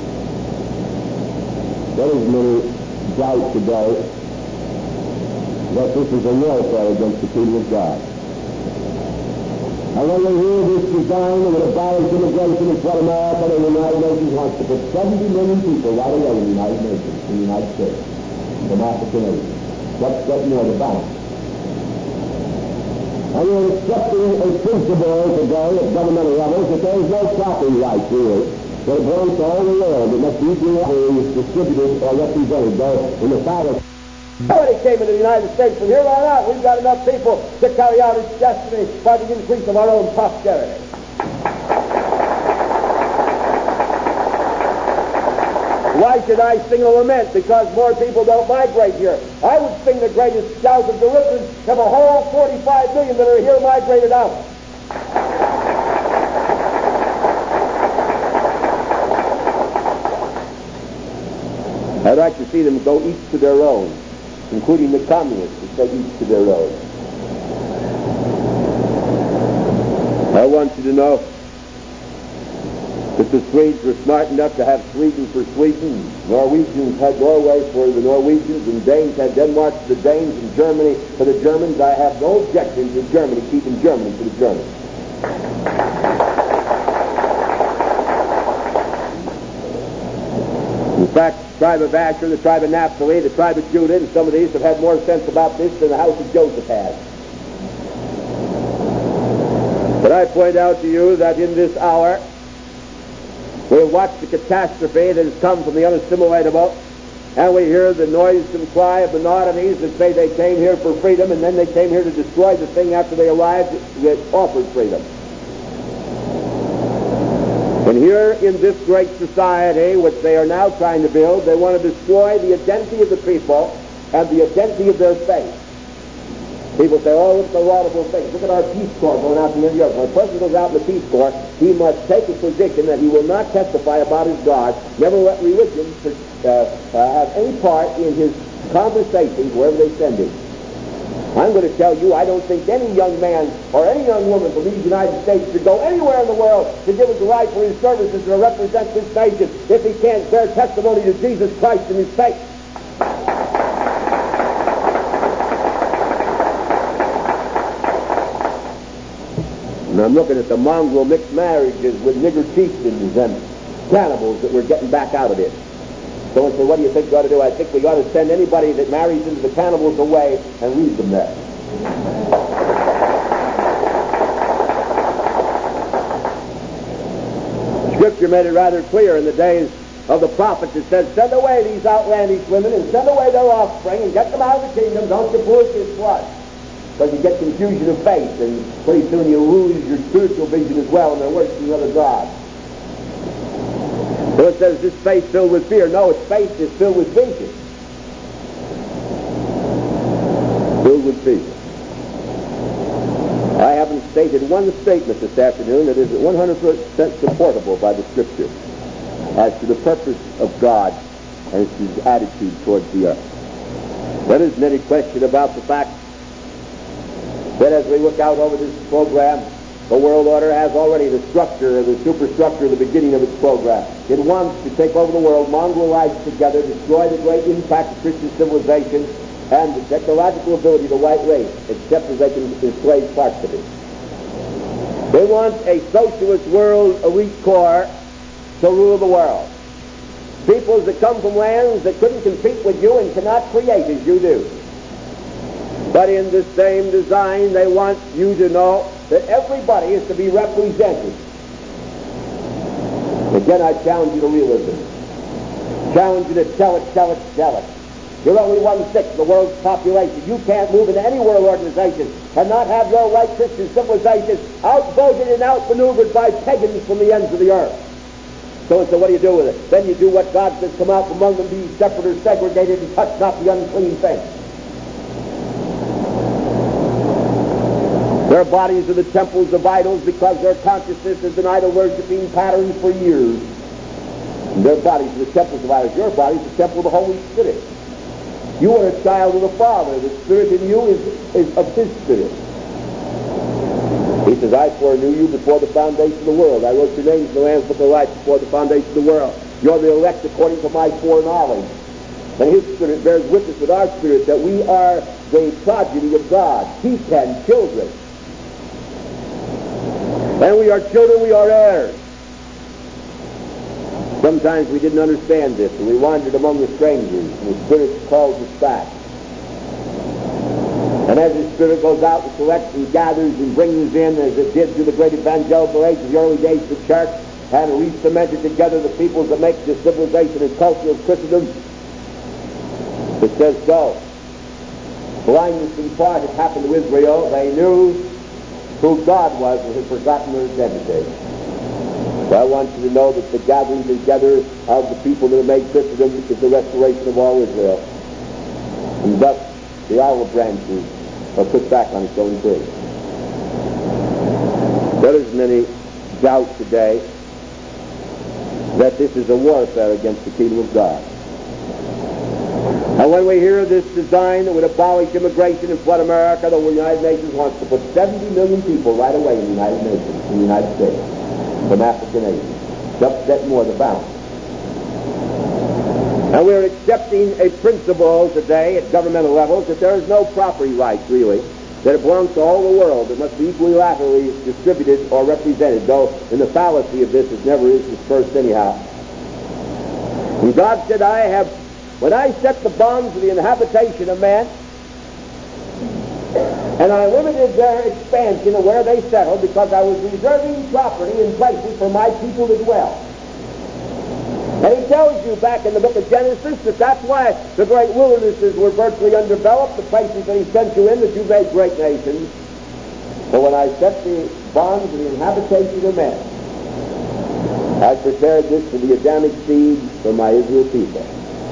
There is many doubt today that this is a warfare against the kingdom of God. And when they hear this design of an abolish immigration is what America and the United Nations wants to put 70 million people right away in the United Nations, in the United States, from African Asia. What's that more the balance? And you're accepting a principle today at governmental levels that there is no copyright here. That belongs to all the world. It must be equally distributed or represented, though in the fact Nobody came into the United States. From here on out, we've got enough people to carry out its destiny by the increase of our own posterity. Why should I sing a lament because more people don't migrate here? I would sing the greatest shout of deliverance if a whole 45 million that are here migrated out. I'd like to see them go each to their own, including the communists who say each to their own. I want you to know that the Swedes were smart enough to have Sweden for Sweden, Norwegians had Norway for the Norwegians, and Danes had Denmark for the Danes, and Germany for the Germans. I have no objection to Germany keeping Germany for the Germans. In fact, the tribe of Asher, the tribe of Naphtali, the tribe of Judah, and some of these have had more sense about this than the house of Joseph has. But I point out to you that in this hour, we watch the catastrophe that has come from the unassimilatable, and we hear the noisome cry of the Monotonies that say they came here for freedom, and then they came here to destroy the thing after they arrived that offered freedom. And here in this great society, which they are now trying to build, they want to destroy the identity of the people and the identity of their faith. People say, oh, look at the laudable things. Look at our Peace Corps going out to the end of Europe. When a person goes out in the Peace Corps, he must take a position that he will not testify about his God, never let religion have any part in his conversations wherever they send him. I'm going to tell you, I don't think any young man or any young woman from these United States should go anywhere in the world to give his life for his services to represent this nation if he can't bear testimony to Jesus Christ in his faith. And I'm looking at the mongrel mixed marriages with nigger chieftains and cannibals that we're getting back out of it. Someone said, what do you think we ought to do? I think we ought to send anybody that marries into the cannibals away and leave them there. Scripture made it rather clear in the days of the prophets. It said, send away these outlandish women and send away their offspring and get them out of the kingdom. Don't you push this blood. Because you get confusion of faith, and pretty soon you lose your spiritual vision as well, and they're worshiping other gods. So it says, this faith filled with fear. No, it's faith is filled with vision. Filled with vision. I haven't stated one statement this afternoon that isn't 100% supportable by the Scripture as to the purpose of God and his attitude towards the earth. There isn't any question about the fact that as we look out over this program, the world order has already the structure, the superstructure, the beginning of its program. It wants to take over the world, mongrelize together, destroy the great impact of Christian civilization and the technological ability of the white race, except as they can enslave parts of it. They want a socialist world elite corps to rule the world. Peoples that come from lands that couldn't compete with you and cannot create as you do. But in the same design, they want you to know that everybody is to be represented. Again, I challenge you to realism. Challenge you to tell it. You're only 1/6 of the world's population. You can't move into any world organization and not have your white Christian civilization outvoted and outmaneuvered by pagans from the ends of the earth. So what do you do with it? Then you do what God says, come out from among them, be separate or segregated, and touch not the unclean thing. Their bodies are the temples of idols because their consciousness has been idol-worshipping patterns for years. And their bodies are the temples of idols. Your body is the temple of the Holy Spirit. You are a child of the Father. The Spirit in you is of His Spirit. He says, I foreknew you before the foundation of the world. I wrote your names in the Lamb's Book of Life before the foundation of the world. You're the elect according to my foreknowledge. And His Spirit bears witness with our spirit that we are the progeny of God. He 10 children. And we are children, we are heirs. Sometimes we didn't understand this, and we wandered among the strangers, and the Spirit calls us back. And as the Spirit goes out and selects and gathers and brings in, as it did through the great evangelical age of the early days of the church, and re-cemented together the peoples that make the civilization and culture of Christendom, it says so. Blindness in part had happened to Israel. They knew who God was and had forgotten their identity. So I want you to know that the gathering together of the people that are made Christendom is the restoration of all Israel. And thus the olive branches are put back on its own tree. There isn't any doubt today that this is a warfare against the kingdom of God. And when we hear of this design that would abolish immigration and flood America, the United Nations wants to put 70 million people right away in the United Nations, in the United States, from African Asia, to upset more the balance. And we're accepting a principle today at governmental levels that there is no property rights, really, that it belongs to all the world. It must be equilaterally distributed or represented, though in the fallacy of this it never is dispersed anyhow. And God said, when I set the bonds of the inhabitation of man, and I limited their expansion of where they settled because I was reserving property in places for my people to dwell. And he tells you back in the book of Genesis that that's why the great wildernesses were virtually undeveloped, the places that he sent you in, that you made great nations. So when I set the bonds of the inhabitation of man, I prepared this for the Adamic seed for my Israel people.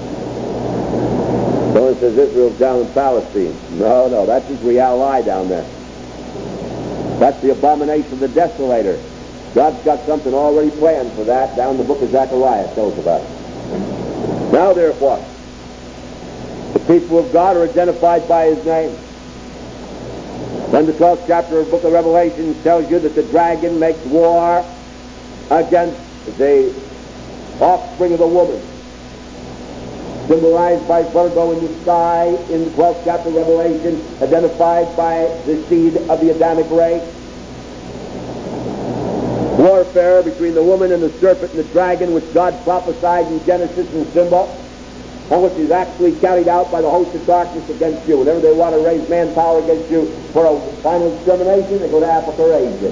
Someone says Israel's down in Palestine. No, that's Israel lie down there. That's the abomination of the desolator. God's got something already planned for that down in the book of Zechariah. Tells about it. Now therefore, the people of God are identified by his name. Then the 12th chapter of the book of Revelation tells you that the dragon makes war against the offspring of the woman, symbolized by Virgo in the sky in the 12th chapter of Revelation, identified by the seed of the Adamic race. Warfare between the woman and the serpent and the dragon, which God prophesied in Genesis in symbol, and which is actually carried out by the host of darkness against you. Whenever they want to raise manpower against you for a final extermination, they go to Africa or Asia.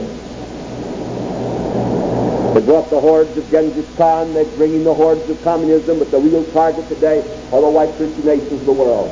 They go up the hordes of Genghis Khan, they're bringing the hordes of communism, but the real target today are the white Christian nations of the world.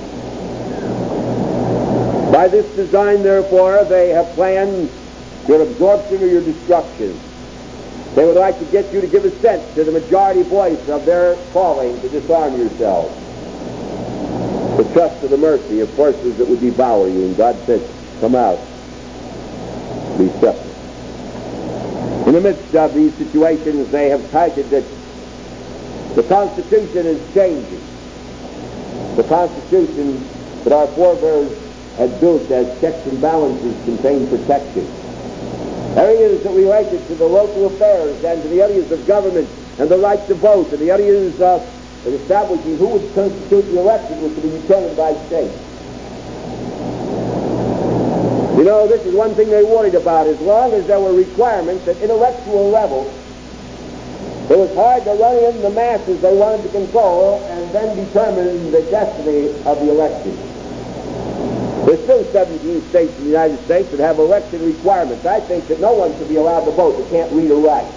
By this design, therefore, they have planned your absorption or your destruction. They would like to get you to give assent to the majority voice of their calling to disarm yourselves, to trust to the mercy of forces that would devour you. And God said, come out, be separate. In the midst of these situations, they have cited that the Constitution is changing. The Constitution that our forebears had built as checks and balances contained protection. Areas that related to the local affairs and to the areas of government and the right to vote and the areas of establishing who would constitute the election was to be determined by states. You know, this is one thing they worried about. As long as there were requirements at intellectual level, it was hard to run in the masses they wanted to control and then determine the destiny of the election. There's still 17 states in the United States that have election requirements. I think that no one should be allowed to vote that can't read or write.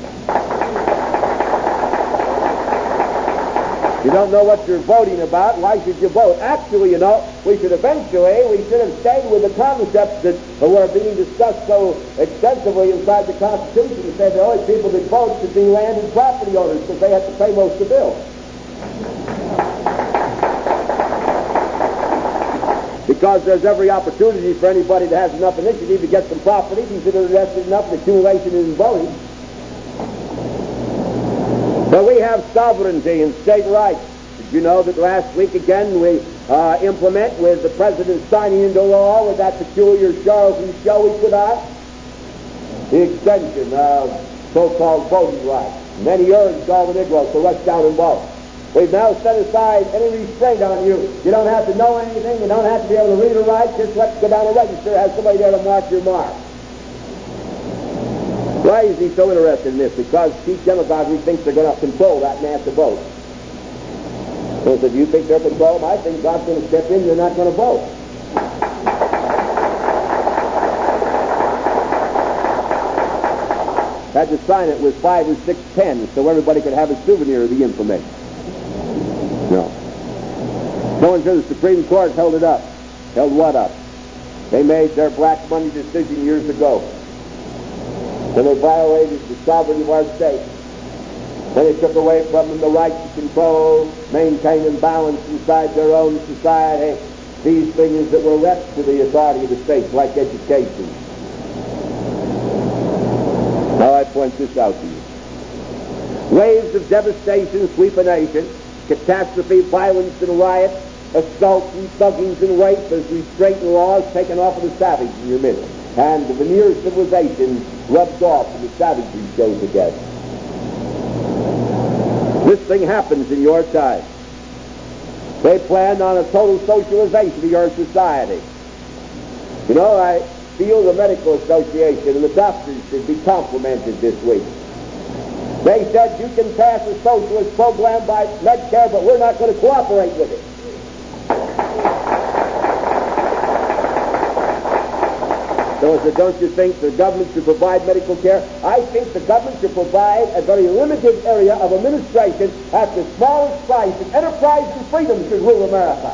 You don't know what you're voting about, why should you vote? Actually, you know, we should have stayed with the concepts that were being discussed so extensively inside the Constitution and said the only people that vote should be landed property owners because they have to pay most of the bills. Because there's every opportunity for anybody that has enough initiative to get some property, consider invested enough in accumulation and voting. But we have sovereignty and state rights. Did you know that last week again we implement with the President signing into law with that peculiar Charleston show he put out, the extension of so-called voting rights. And then he urged all the Negroes to rush down and vote. We've now set aside any restraint on you. You don't have to know anything. You don't have to be able to read or write. Just let's go down and register. Have somebody there to mark your mark. Why is he so interested in this? Because chief demagoguery thinks they're going to control that massive vote. So if you think they're controlled, I think God's going to step in. You're not going to vote. Had to sign it with 5 or 6 pens so everybody could have a souvenir of the information. No. Going to the Supreme Court held it up. Held what up? They made their black money decision years ago. when they violated the sovereignty of our state, when they took away from them the right to control, maintain, and balance inside their own society these things that were left to the authority of the state, like education. Now I point this out to you. Waves of devastation sweep a nation, catastrophe, violence, and riot, assaults and thuggings and rape as restraint and laws taken off of the savage in your midst, and the veneer of civilization rubbed off and the savagery shows again. This thing happens in your time. They planned on a total socialization of your society. You know, I feel the Medical Association and the doctors should be complimented this week. They said you can pass a socialist program by Medicare, but we're not going to cooperate with it. So I said, don't you think the government should provide medical care? I think the government should provide a very limited area of administration at the smallest price, and enterprise and freedom should rule America.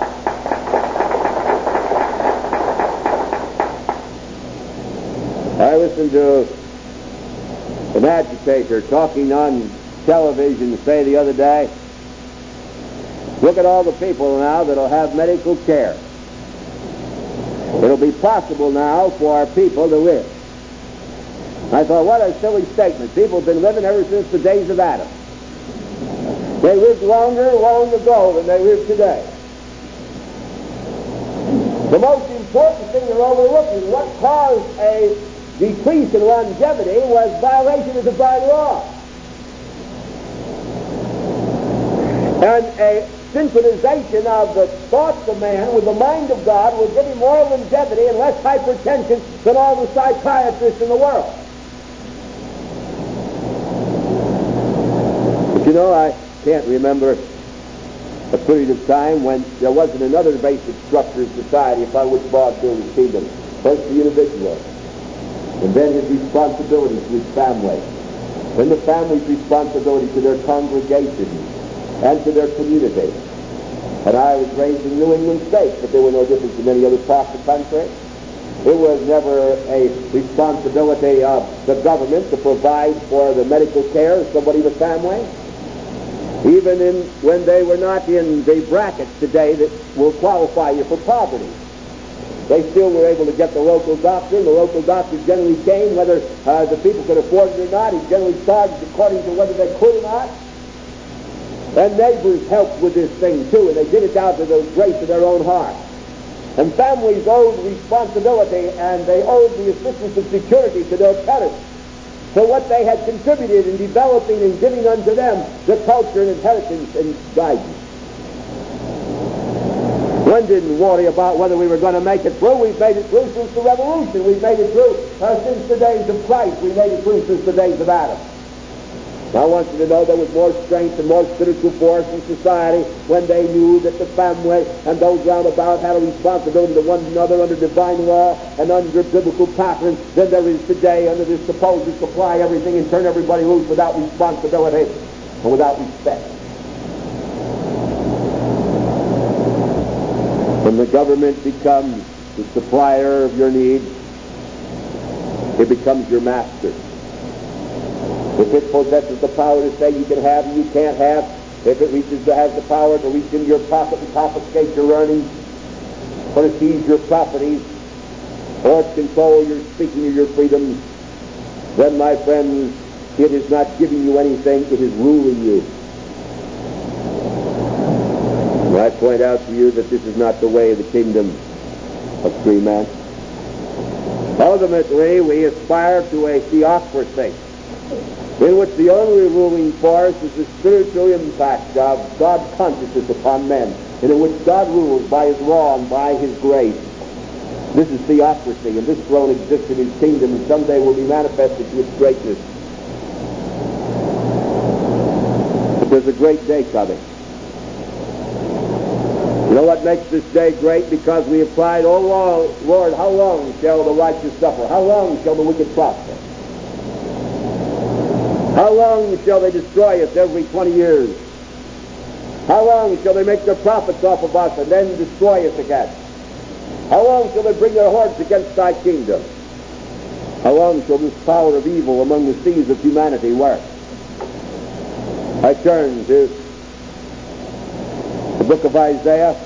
I listened to an agitator talking on television say the other day, look at all the people now that'll have medical care. It'll be possible now for our people to live. I thought, what a silly statement. People have been living ever since the days of Adam. They lived longer long ago than they live today. The most important thing they're overlooking, what caused a decrease in longevity, was violation of divine law. And a synchronization of the thoughts of man with the mind of God will give him more longevity and less hypertension than all the psychiatrists in the world. But you know, I can't remember a period of time when there wasn't another basic structure of society upon which God built his kingdom. First the individual, and then his responsibility to his family, then the family's responsibility to their congregation and to their community. And I was raised in New England State, but there were no difference in any other parts of the country. It was never a responsibility of the government to provide for the medical care of somebody in the family. Even when they were not in the brackets today that will qualify you for poverty, they still were able to get the local doctor, and the local doctor generally came whether the people could afford it or not. He generally charged according to whether they could or not. And neighbors helped with this thing too, and they did it out to the grace of their own heart. And families owed responsibility, and they owed the assistance of security to their parents for what they had contributed in developing and giving unto them the culture and inheritance and guidance. One didn't worry about whether we were going to make it through. We've made it through since the Revolution. We've made it through since the days of Christ. We made it through since the days of Adam. I want you to know there was more strength and more spiritual force in society when they knew that the family and those round about had a responsibility to one another under divine law and under biblical pattern than there is today under this supposed supply everything and turn everybody loose without responsibility and without respect. When the government becomes the supplier of your needs, it becomes your master. If it possesses the power to say you can have and you can't have, if it has the power to reach into your pocket and confiscate your earnings, or to seize your properties, or to control your speaking or your freedoms, then, my friends, it is not giving you anything, it is ruling you. And I point out to you that this is not the way of the kingdom of free man. Ultimately, we aspire to a theocracy, in which the only ruling force is the spiritual impact of God's consciousness upon men, and in which God rules by his law and by his grace. This is theocracy, and this throne exists in his kingdom, and someday will be manifested to its greatness. But there's a great day coming. You know what makes this day great? Because we have cried, "Oh Lord, how long shall the righteous suffer? How long shall the wicked prosper? How long shall they destroy us every 20 years? How long shall they make their profits off of us and then destroy us again? How long shall they bring their hordes against thy kingdom?" How long shall this power of evil among the seeds of humanity work? I turn to the book of Isaiah.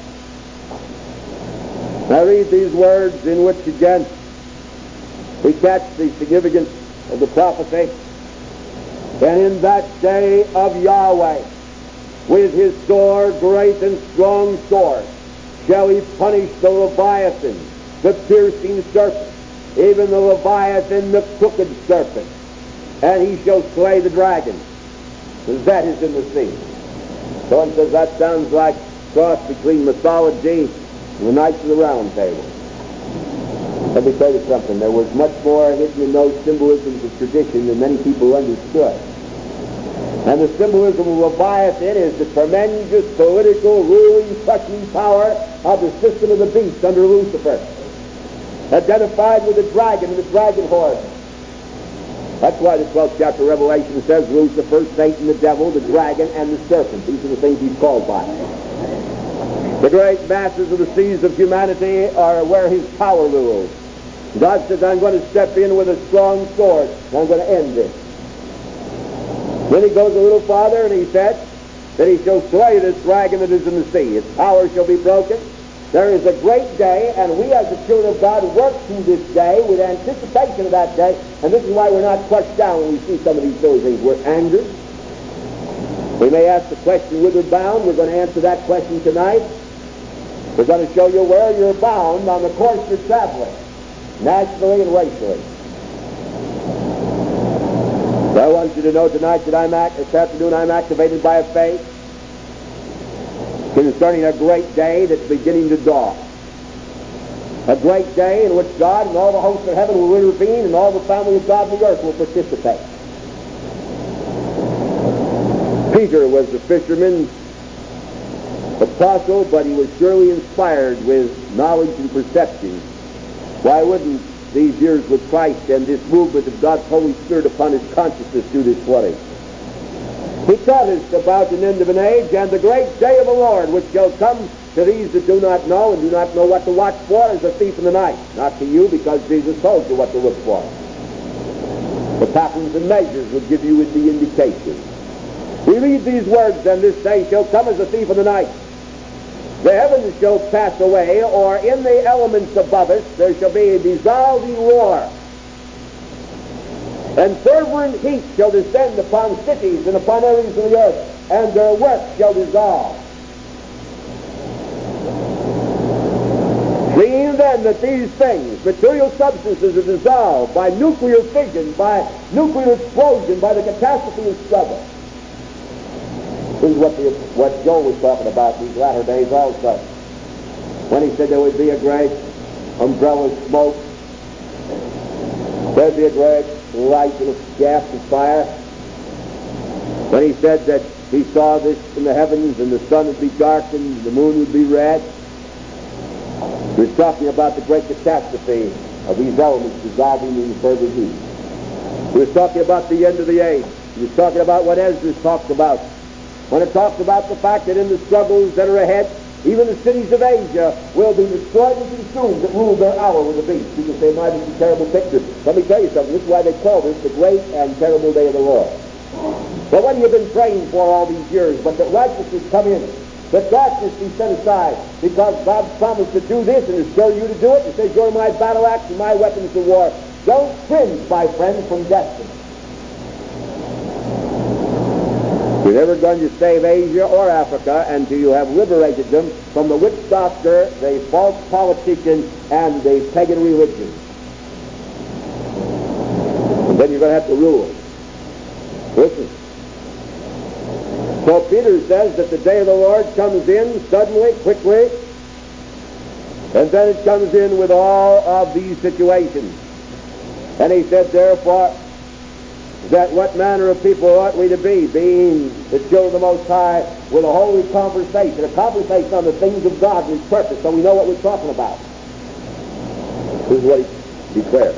I read these words in which again we catch the significance of the prophecy. And in that day of Yahweh, with his sword, great and strong sword, shall he punish the Leviathan, the piercing serpent, even the Leviathan, the crooked serpent, and he shall slay the dragon. That is in the sea. Someone says that sounds like a cross between mythology and the Knights of the Round Table. Let me tell you something. There was much more hidden in those symbolisms of tradition than many people understood. And the symbolism of Leviathan is the tremendous political, ruling, crushing power of the system of the beast under Lucifer, identified with the dragon and the dragon horde. That's why the 12th chapter of Revelation says Lucifer, Satan, the devil, the dragon, and the serpent. These are the things he's called by. The great masses of the seas of humanity are where his power rules. God says, I'm going to step in with a strong sword, and I'm going to end this. Then he goes a little farther, and he said that he shall slay this dragon that is in the sea. Its power shall be broken. There is a great day, and we as the children of God work through this day with anticipation of that day, and this is why we're not crushed down when we see some of these silly things. We're angered. We may ask the question, whither bound? We're going to answer that question tonight. We're going to show you where you're bound on the course you're traveling, nationally and racially. So I want you to know tonight that this afternoon I'm activated by a faith concerning a great day that's beginning to dawn. A great day in which God and all the hosts of heaven will intervene and all the family of God on the earth will participate. Peter was the fisherman's apostle, but he was surely inspired with knowledge and perception. Why wouldn't these years with Christ and this movement of God's Holy Spirit upon his consciousness do this flooding? He taught us about an end of an age and the great day of the Lord, which shall come to these that do not know and do not know what to watch for as a thief in the night. Not to you, because Jesus told you what to look for. The patterns and measures would give you the indication. We read these words, and this day shall come as a thief in the night. The heavens shall pass away, or in the elements above us there shall be a dissolving roar. And fervent heat shall descend upon cities and upon areas of the earth, and their work shall dissolve. Seeing then that these things, material substances, are dissolved by nuclear fission, by nuclear explosion, by the catastrophe of struggle. This is what Joel was talking about these latter days also, when he said there would be a great umbrella of smoke, there'd be a great light and a gas of fire. When he said that he saw this in the heavens and the sun would be darkened, the moon would be red, he was talking about the great catastrophe of these elements dissolving in fervent heat. He was talking about the end of the age. He was talking about what Ezra talked about when it talks about the fact that in the struggles that are ahead, even the cities of Asia will be destroyed and consumed that rule their hour with the beast. You can say, my, this is a terrible picture. Let me tell you something. This is why they call this the great and terrible day of the Lord. But what have you been praying for all these years? But that righteousness come in, that darkness be set aside, because God's promised to do this and to show you to do it. He says, you're my battle axe and my weapons of war. Don't cringe, my friend, from destiny. You're never going to save Asia or Africa until you have liberated them from the witch doctor, the false politician, and the pagan religion. And then you're going to have to rule. Listen. So Peter says that the day of the Lord comes in suddenly, quickly, and then it comes in with all of these situations. And he said, therefore, that what manner of people ought we to be, being the children of the Most High, with a holy conversation, a conversation on the things of God and His purpose, so we know what we're talking about. This is what he declared.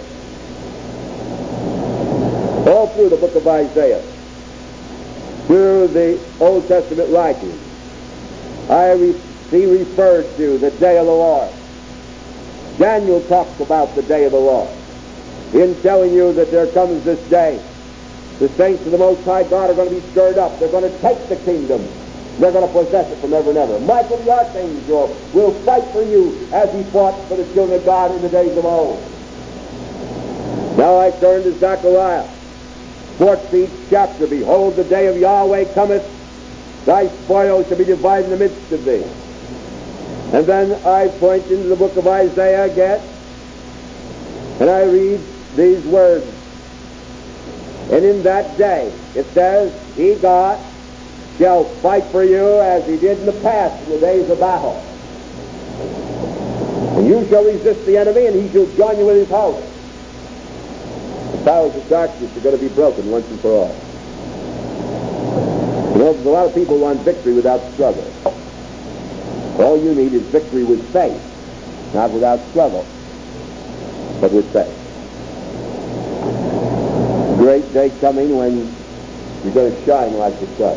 All through the book of Isaiah, through the Old Testament writings, I see referred to the day of the Lord. Daniel talks about the day of the Lord. in telling you that there comes this day. The saints of the Most High God are going to be stirred up. They're going to take the kingdom. They're going to possess it from ever and ever. Michael the Archangel will fight for you as he fought for the children of God in the days of old. Now I turn to Zechariah, 14th chapter. Behold, the day of Yahweh cometh. Thy spoil shall be divided in the midst of thee. And then I point into the book of Isaiah again, and I read these words. And in that day, it says, he, God, shall fight for you as he did in the past, in the days of battle. And you shall resist the enemy, and he shall join you with his host. The powers of darkness are going to be broken once and for all. You know, there's a lot of people who want victory without struggle. All you need is victory with faith, not without struggle, but with faith. Great day coming when you're going to shine like the sun.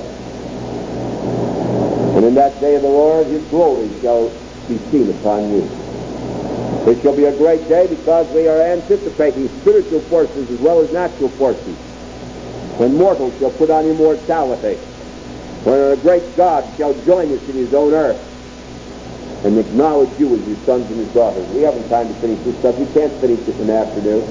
And in that day of the Lord, his glory shall be seen upon you. It shall be a great day because we are anticipating spiritual forces as well as natural forces. When mortals shall put on immortality. When a great God shall join us in his own earth and acknowledge you as his sons and his daughters. We haven't time to finish this stuff. We can't finish it in the afternoon.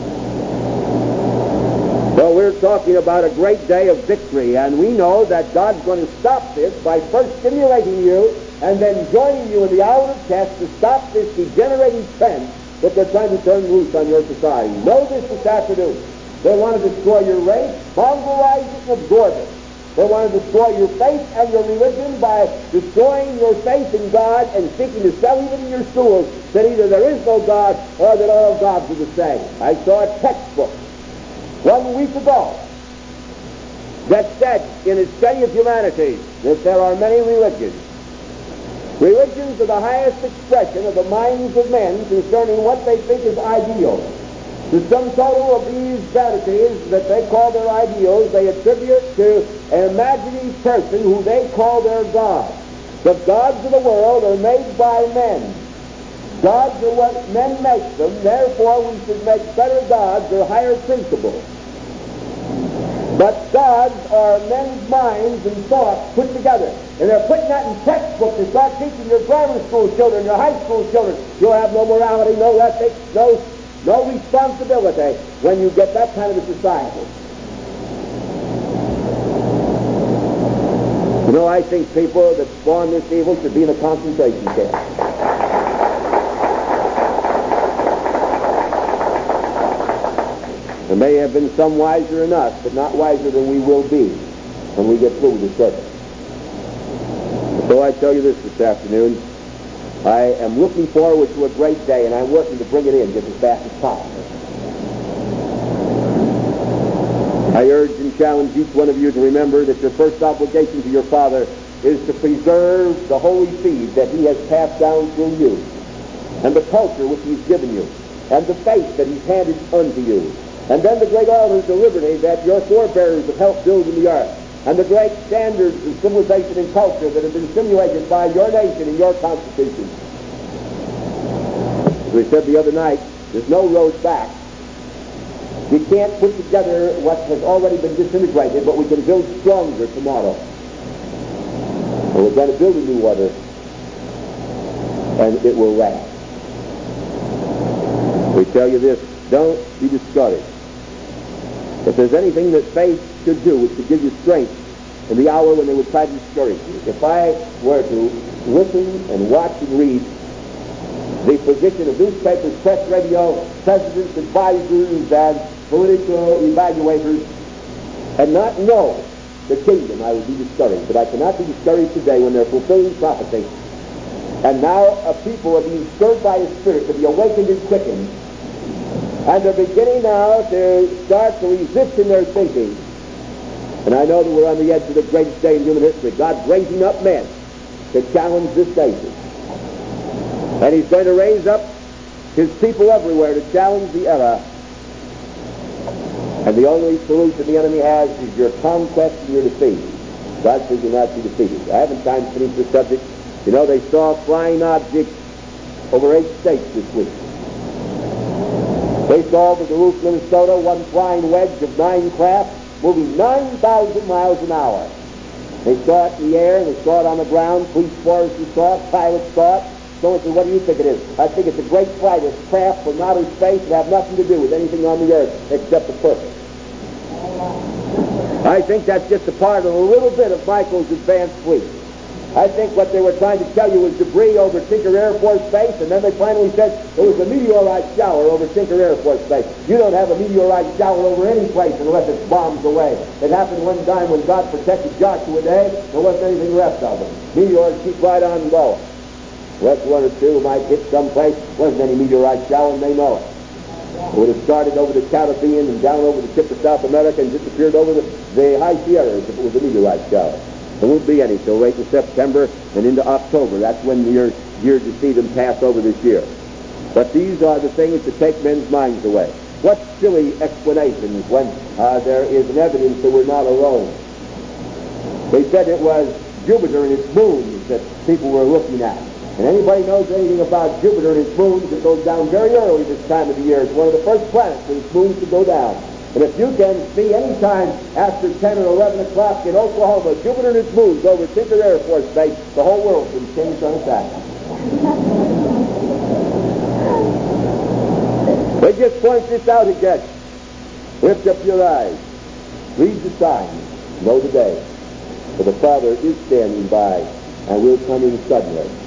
So we're talking about a great day of victory, and we know that God's going to stop this by first stimulating you and then joining you in the hour of test to stop this degenerating trend that they're trying to turn loose on your society. Know this afternoon. They want to destroy your race, vulgarize it, and absorb it. They want to destroy your faith and your religion by destroying your faith in God and seeking to sell even in your schools that either there is no God or that all gods are the same. I saw a textbook 1 week ago that said in its study of humanity that there are many religions. Religions are the highest expression of the minds of men concerning what they think is ideal. The sum total of these vanities that they call their ideals, they attribute to an imaginary person who they call their God. The gods of the world are made by men. Gods are what men make them, therefore we should make better gods or higher principles. But gods are men's minds and thoughts put together. And they're putting that in textbooks to start teaching your grammar school children, your high school children. You'll have no morality, no ethics, no responsibility when you get that kind of a society. You know, I think people that spawn this evil should be in a concentration camp. There may have been some wiser than us, but not wiser than we will be when we get through the circle. So I tell you this afternoon, I am looking forward to a great day, and I'm working to bring it in just as fast as possible. I urge and challenge each one of you to remember that your first obligation to your Father is to preserve the holy seed that he has passed down through you, and the culture which he's given you, and the faith that he's handed unto you, and then the great altars of liberty that your forebears have helped build in the earth, and the great standards of civilization and culture that have been simulated by your nation and your constitution. As we said the other night, there's no road back. We can't put together what has already been disintegrated, but we can build stronger tomorrow. And we're going to build a new order, and it will last. We tell you this, don't be discouraged. If there's anything that faith should do, it's to give you strength in the hour when they would try to discourage you. If I were to listen and watch and read the position of newspapers, press, radio, presidents, advisors, and political evaluators, and not know the kingdom, I would be discouraged. But I cannot be discouraged today when they're fulfilling prophecy. And now a people are being stirred by a spirit to be awakened and quickened. And they're beginning now to start to resist in their thinking. And I know that we're on the edge of the greatest day in human history. God's raising up men to challenge this nation. And he's going to raise up his people everywhere to challenge the era. And the only solution the enemy has is your conquest and your defeat. God says you'll not be defeated. I haven't time to finish the subject. You know, they saw flying objects over 8 states this week. They saw over Duluth, Minnesota, one flying wedge of 9 craft moving 9,000 miles an hour. They saw it in the air, they saw it on the ground, police foresters saw it, pilots saw it. Someone said, what do you think it is? I think it's a great flight, a craft from outer space that have nothing to do with anything on the earth except the purpose. I think that's just a part of a little bit of Michael's advanced fleet. I think what they were trying to tell you was debris over Tinker Air Force Base, and then they finally said it was a meteorite shower over Tinker Air Force Base. You don't have a meteorite shower over any place unless it's bombs away. It happened one time when God protected Joshua Day, there wasn't anything left of them. Meteors keep right on going. West one or two might hit someplace, wasn't any meteorite shower, and they know it. It would have started over the Caribbean and down over the tip of South America and disappeared over the high Sierras if it was a meteorite shower. There won't be any till late in September and into October. That's when you're to see them pass over this year. But these are the things that take men's minds away. What silly explanations when there is an evidence that we're not alone. They said it was Jupiter and its moons that people were looking at. And anybody knows anything about Jupiter and its moons, it goes down very early this time of the year. It's one of the first planets for its moons to go down. And if you can see any time after 10 or 11 o'clock in Oklahoma, Jupiter and its moons over Tinker Air Force Base, the whole world's been changed on its axis. They just point this out again. Lift up your eyes. Read the signs. Know the day. For the Father is standing by and will come in suddenly.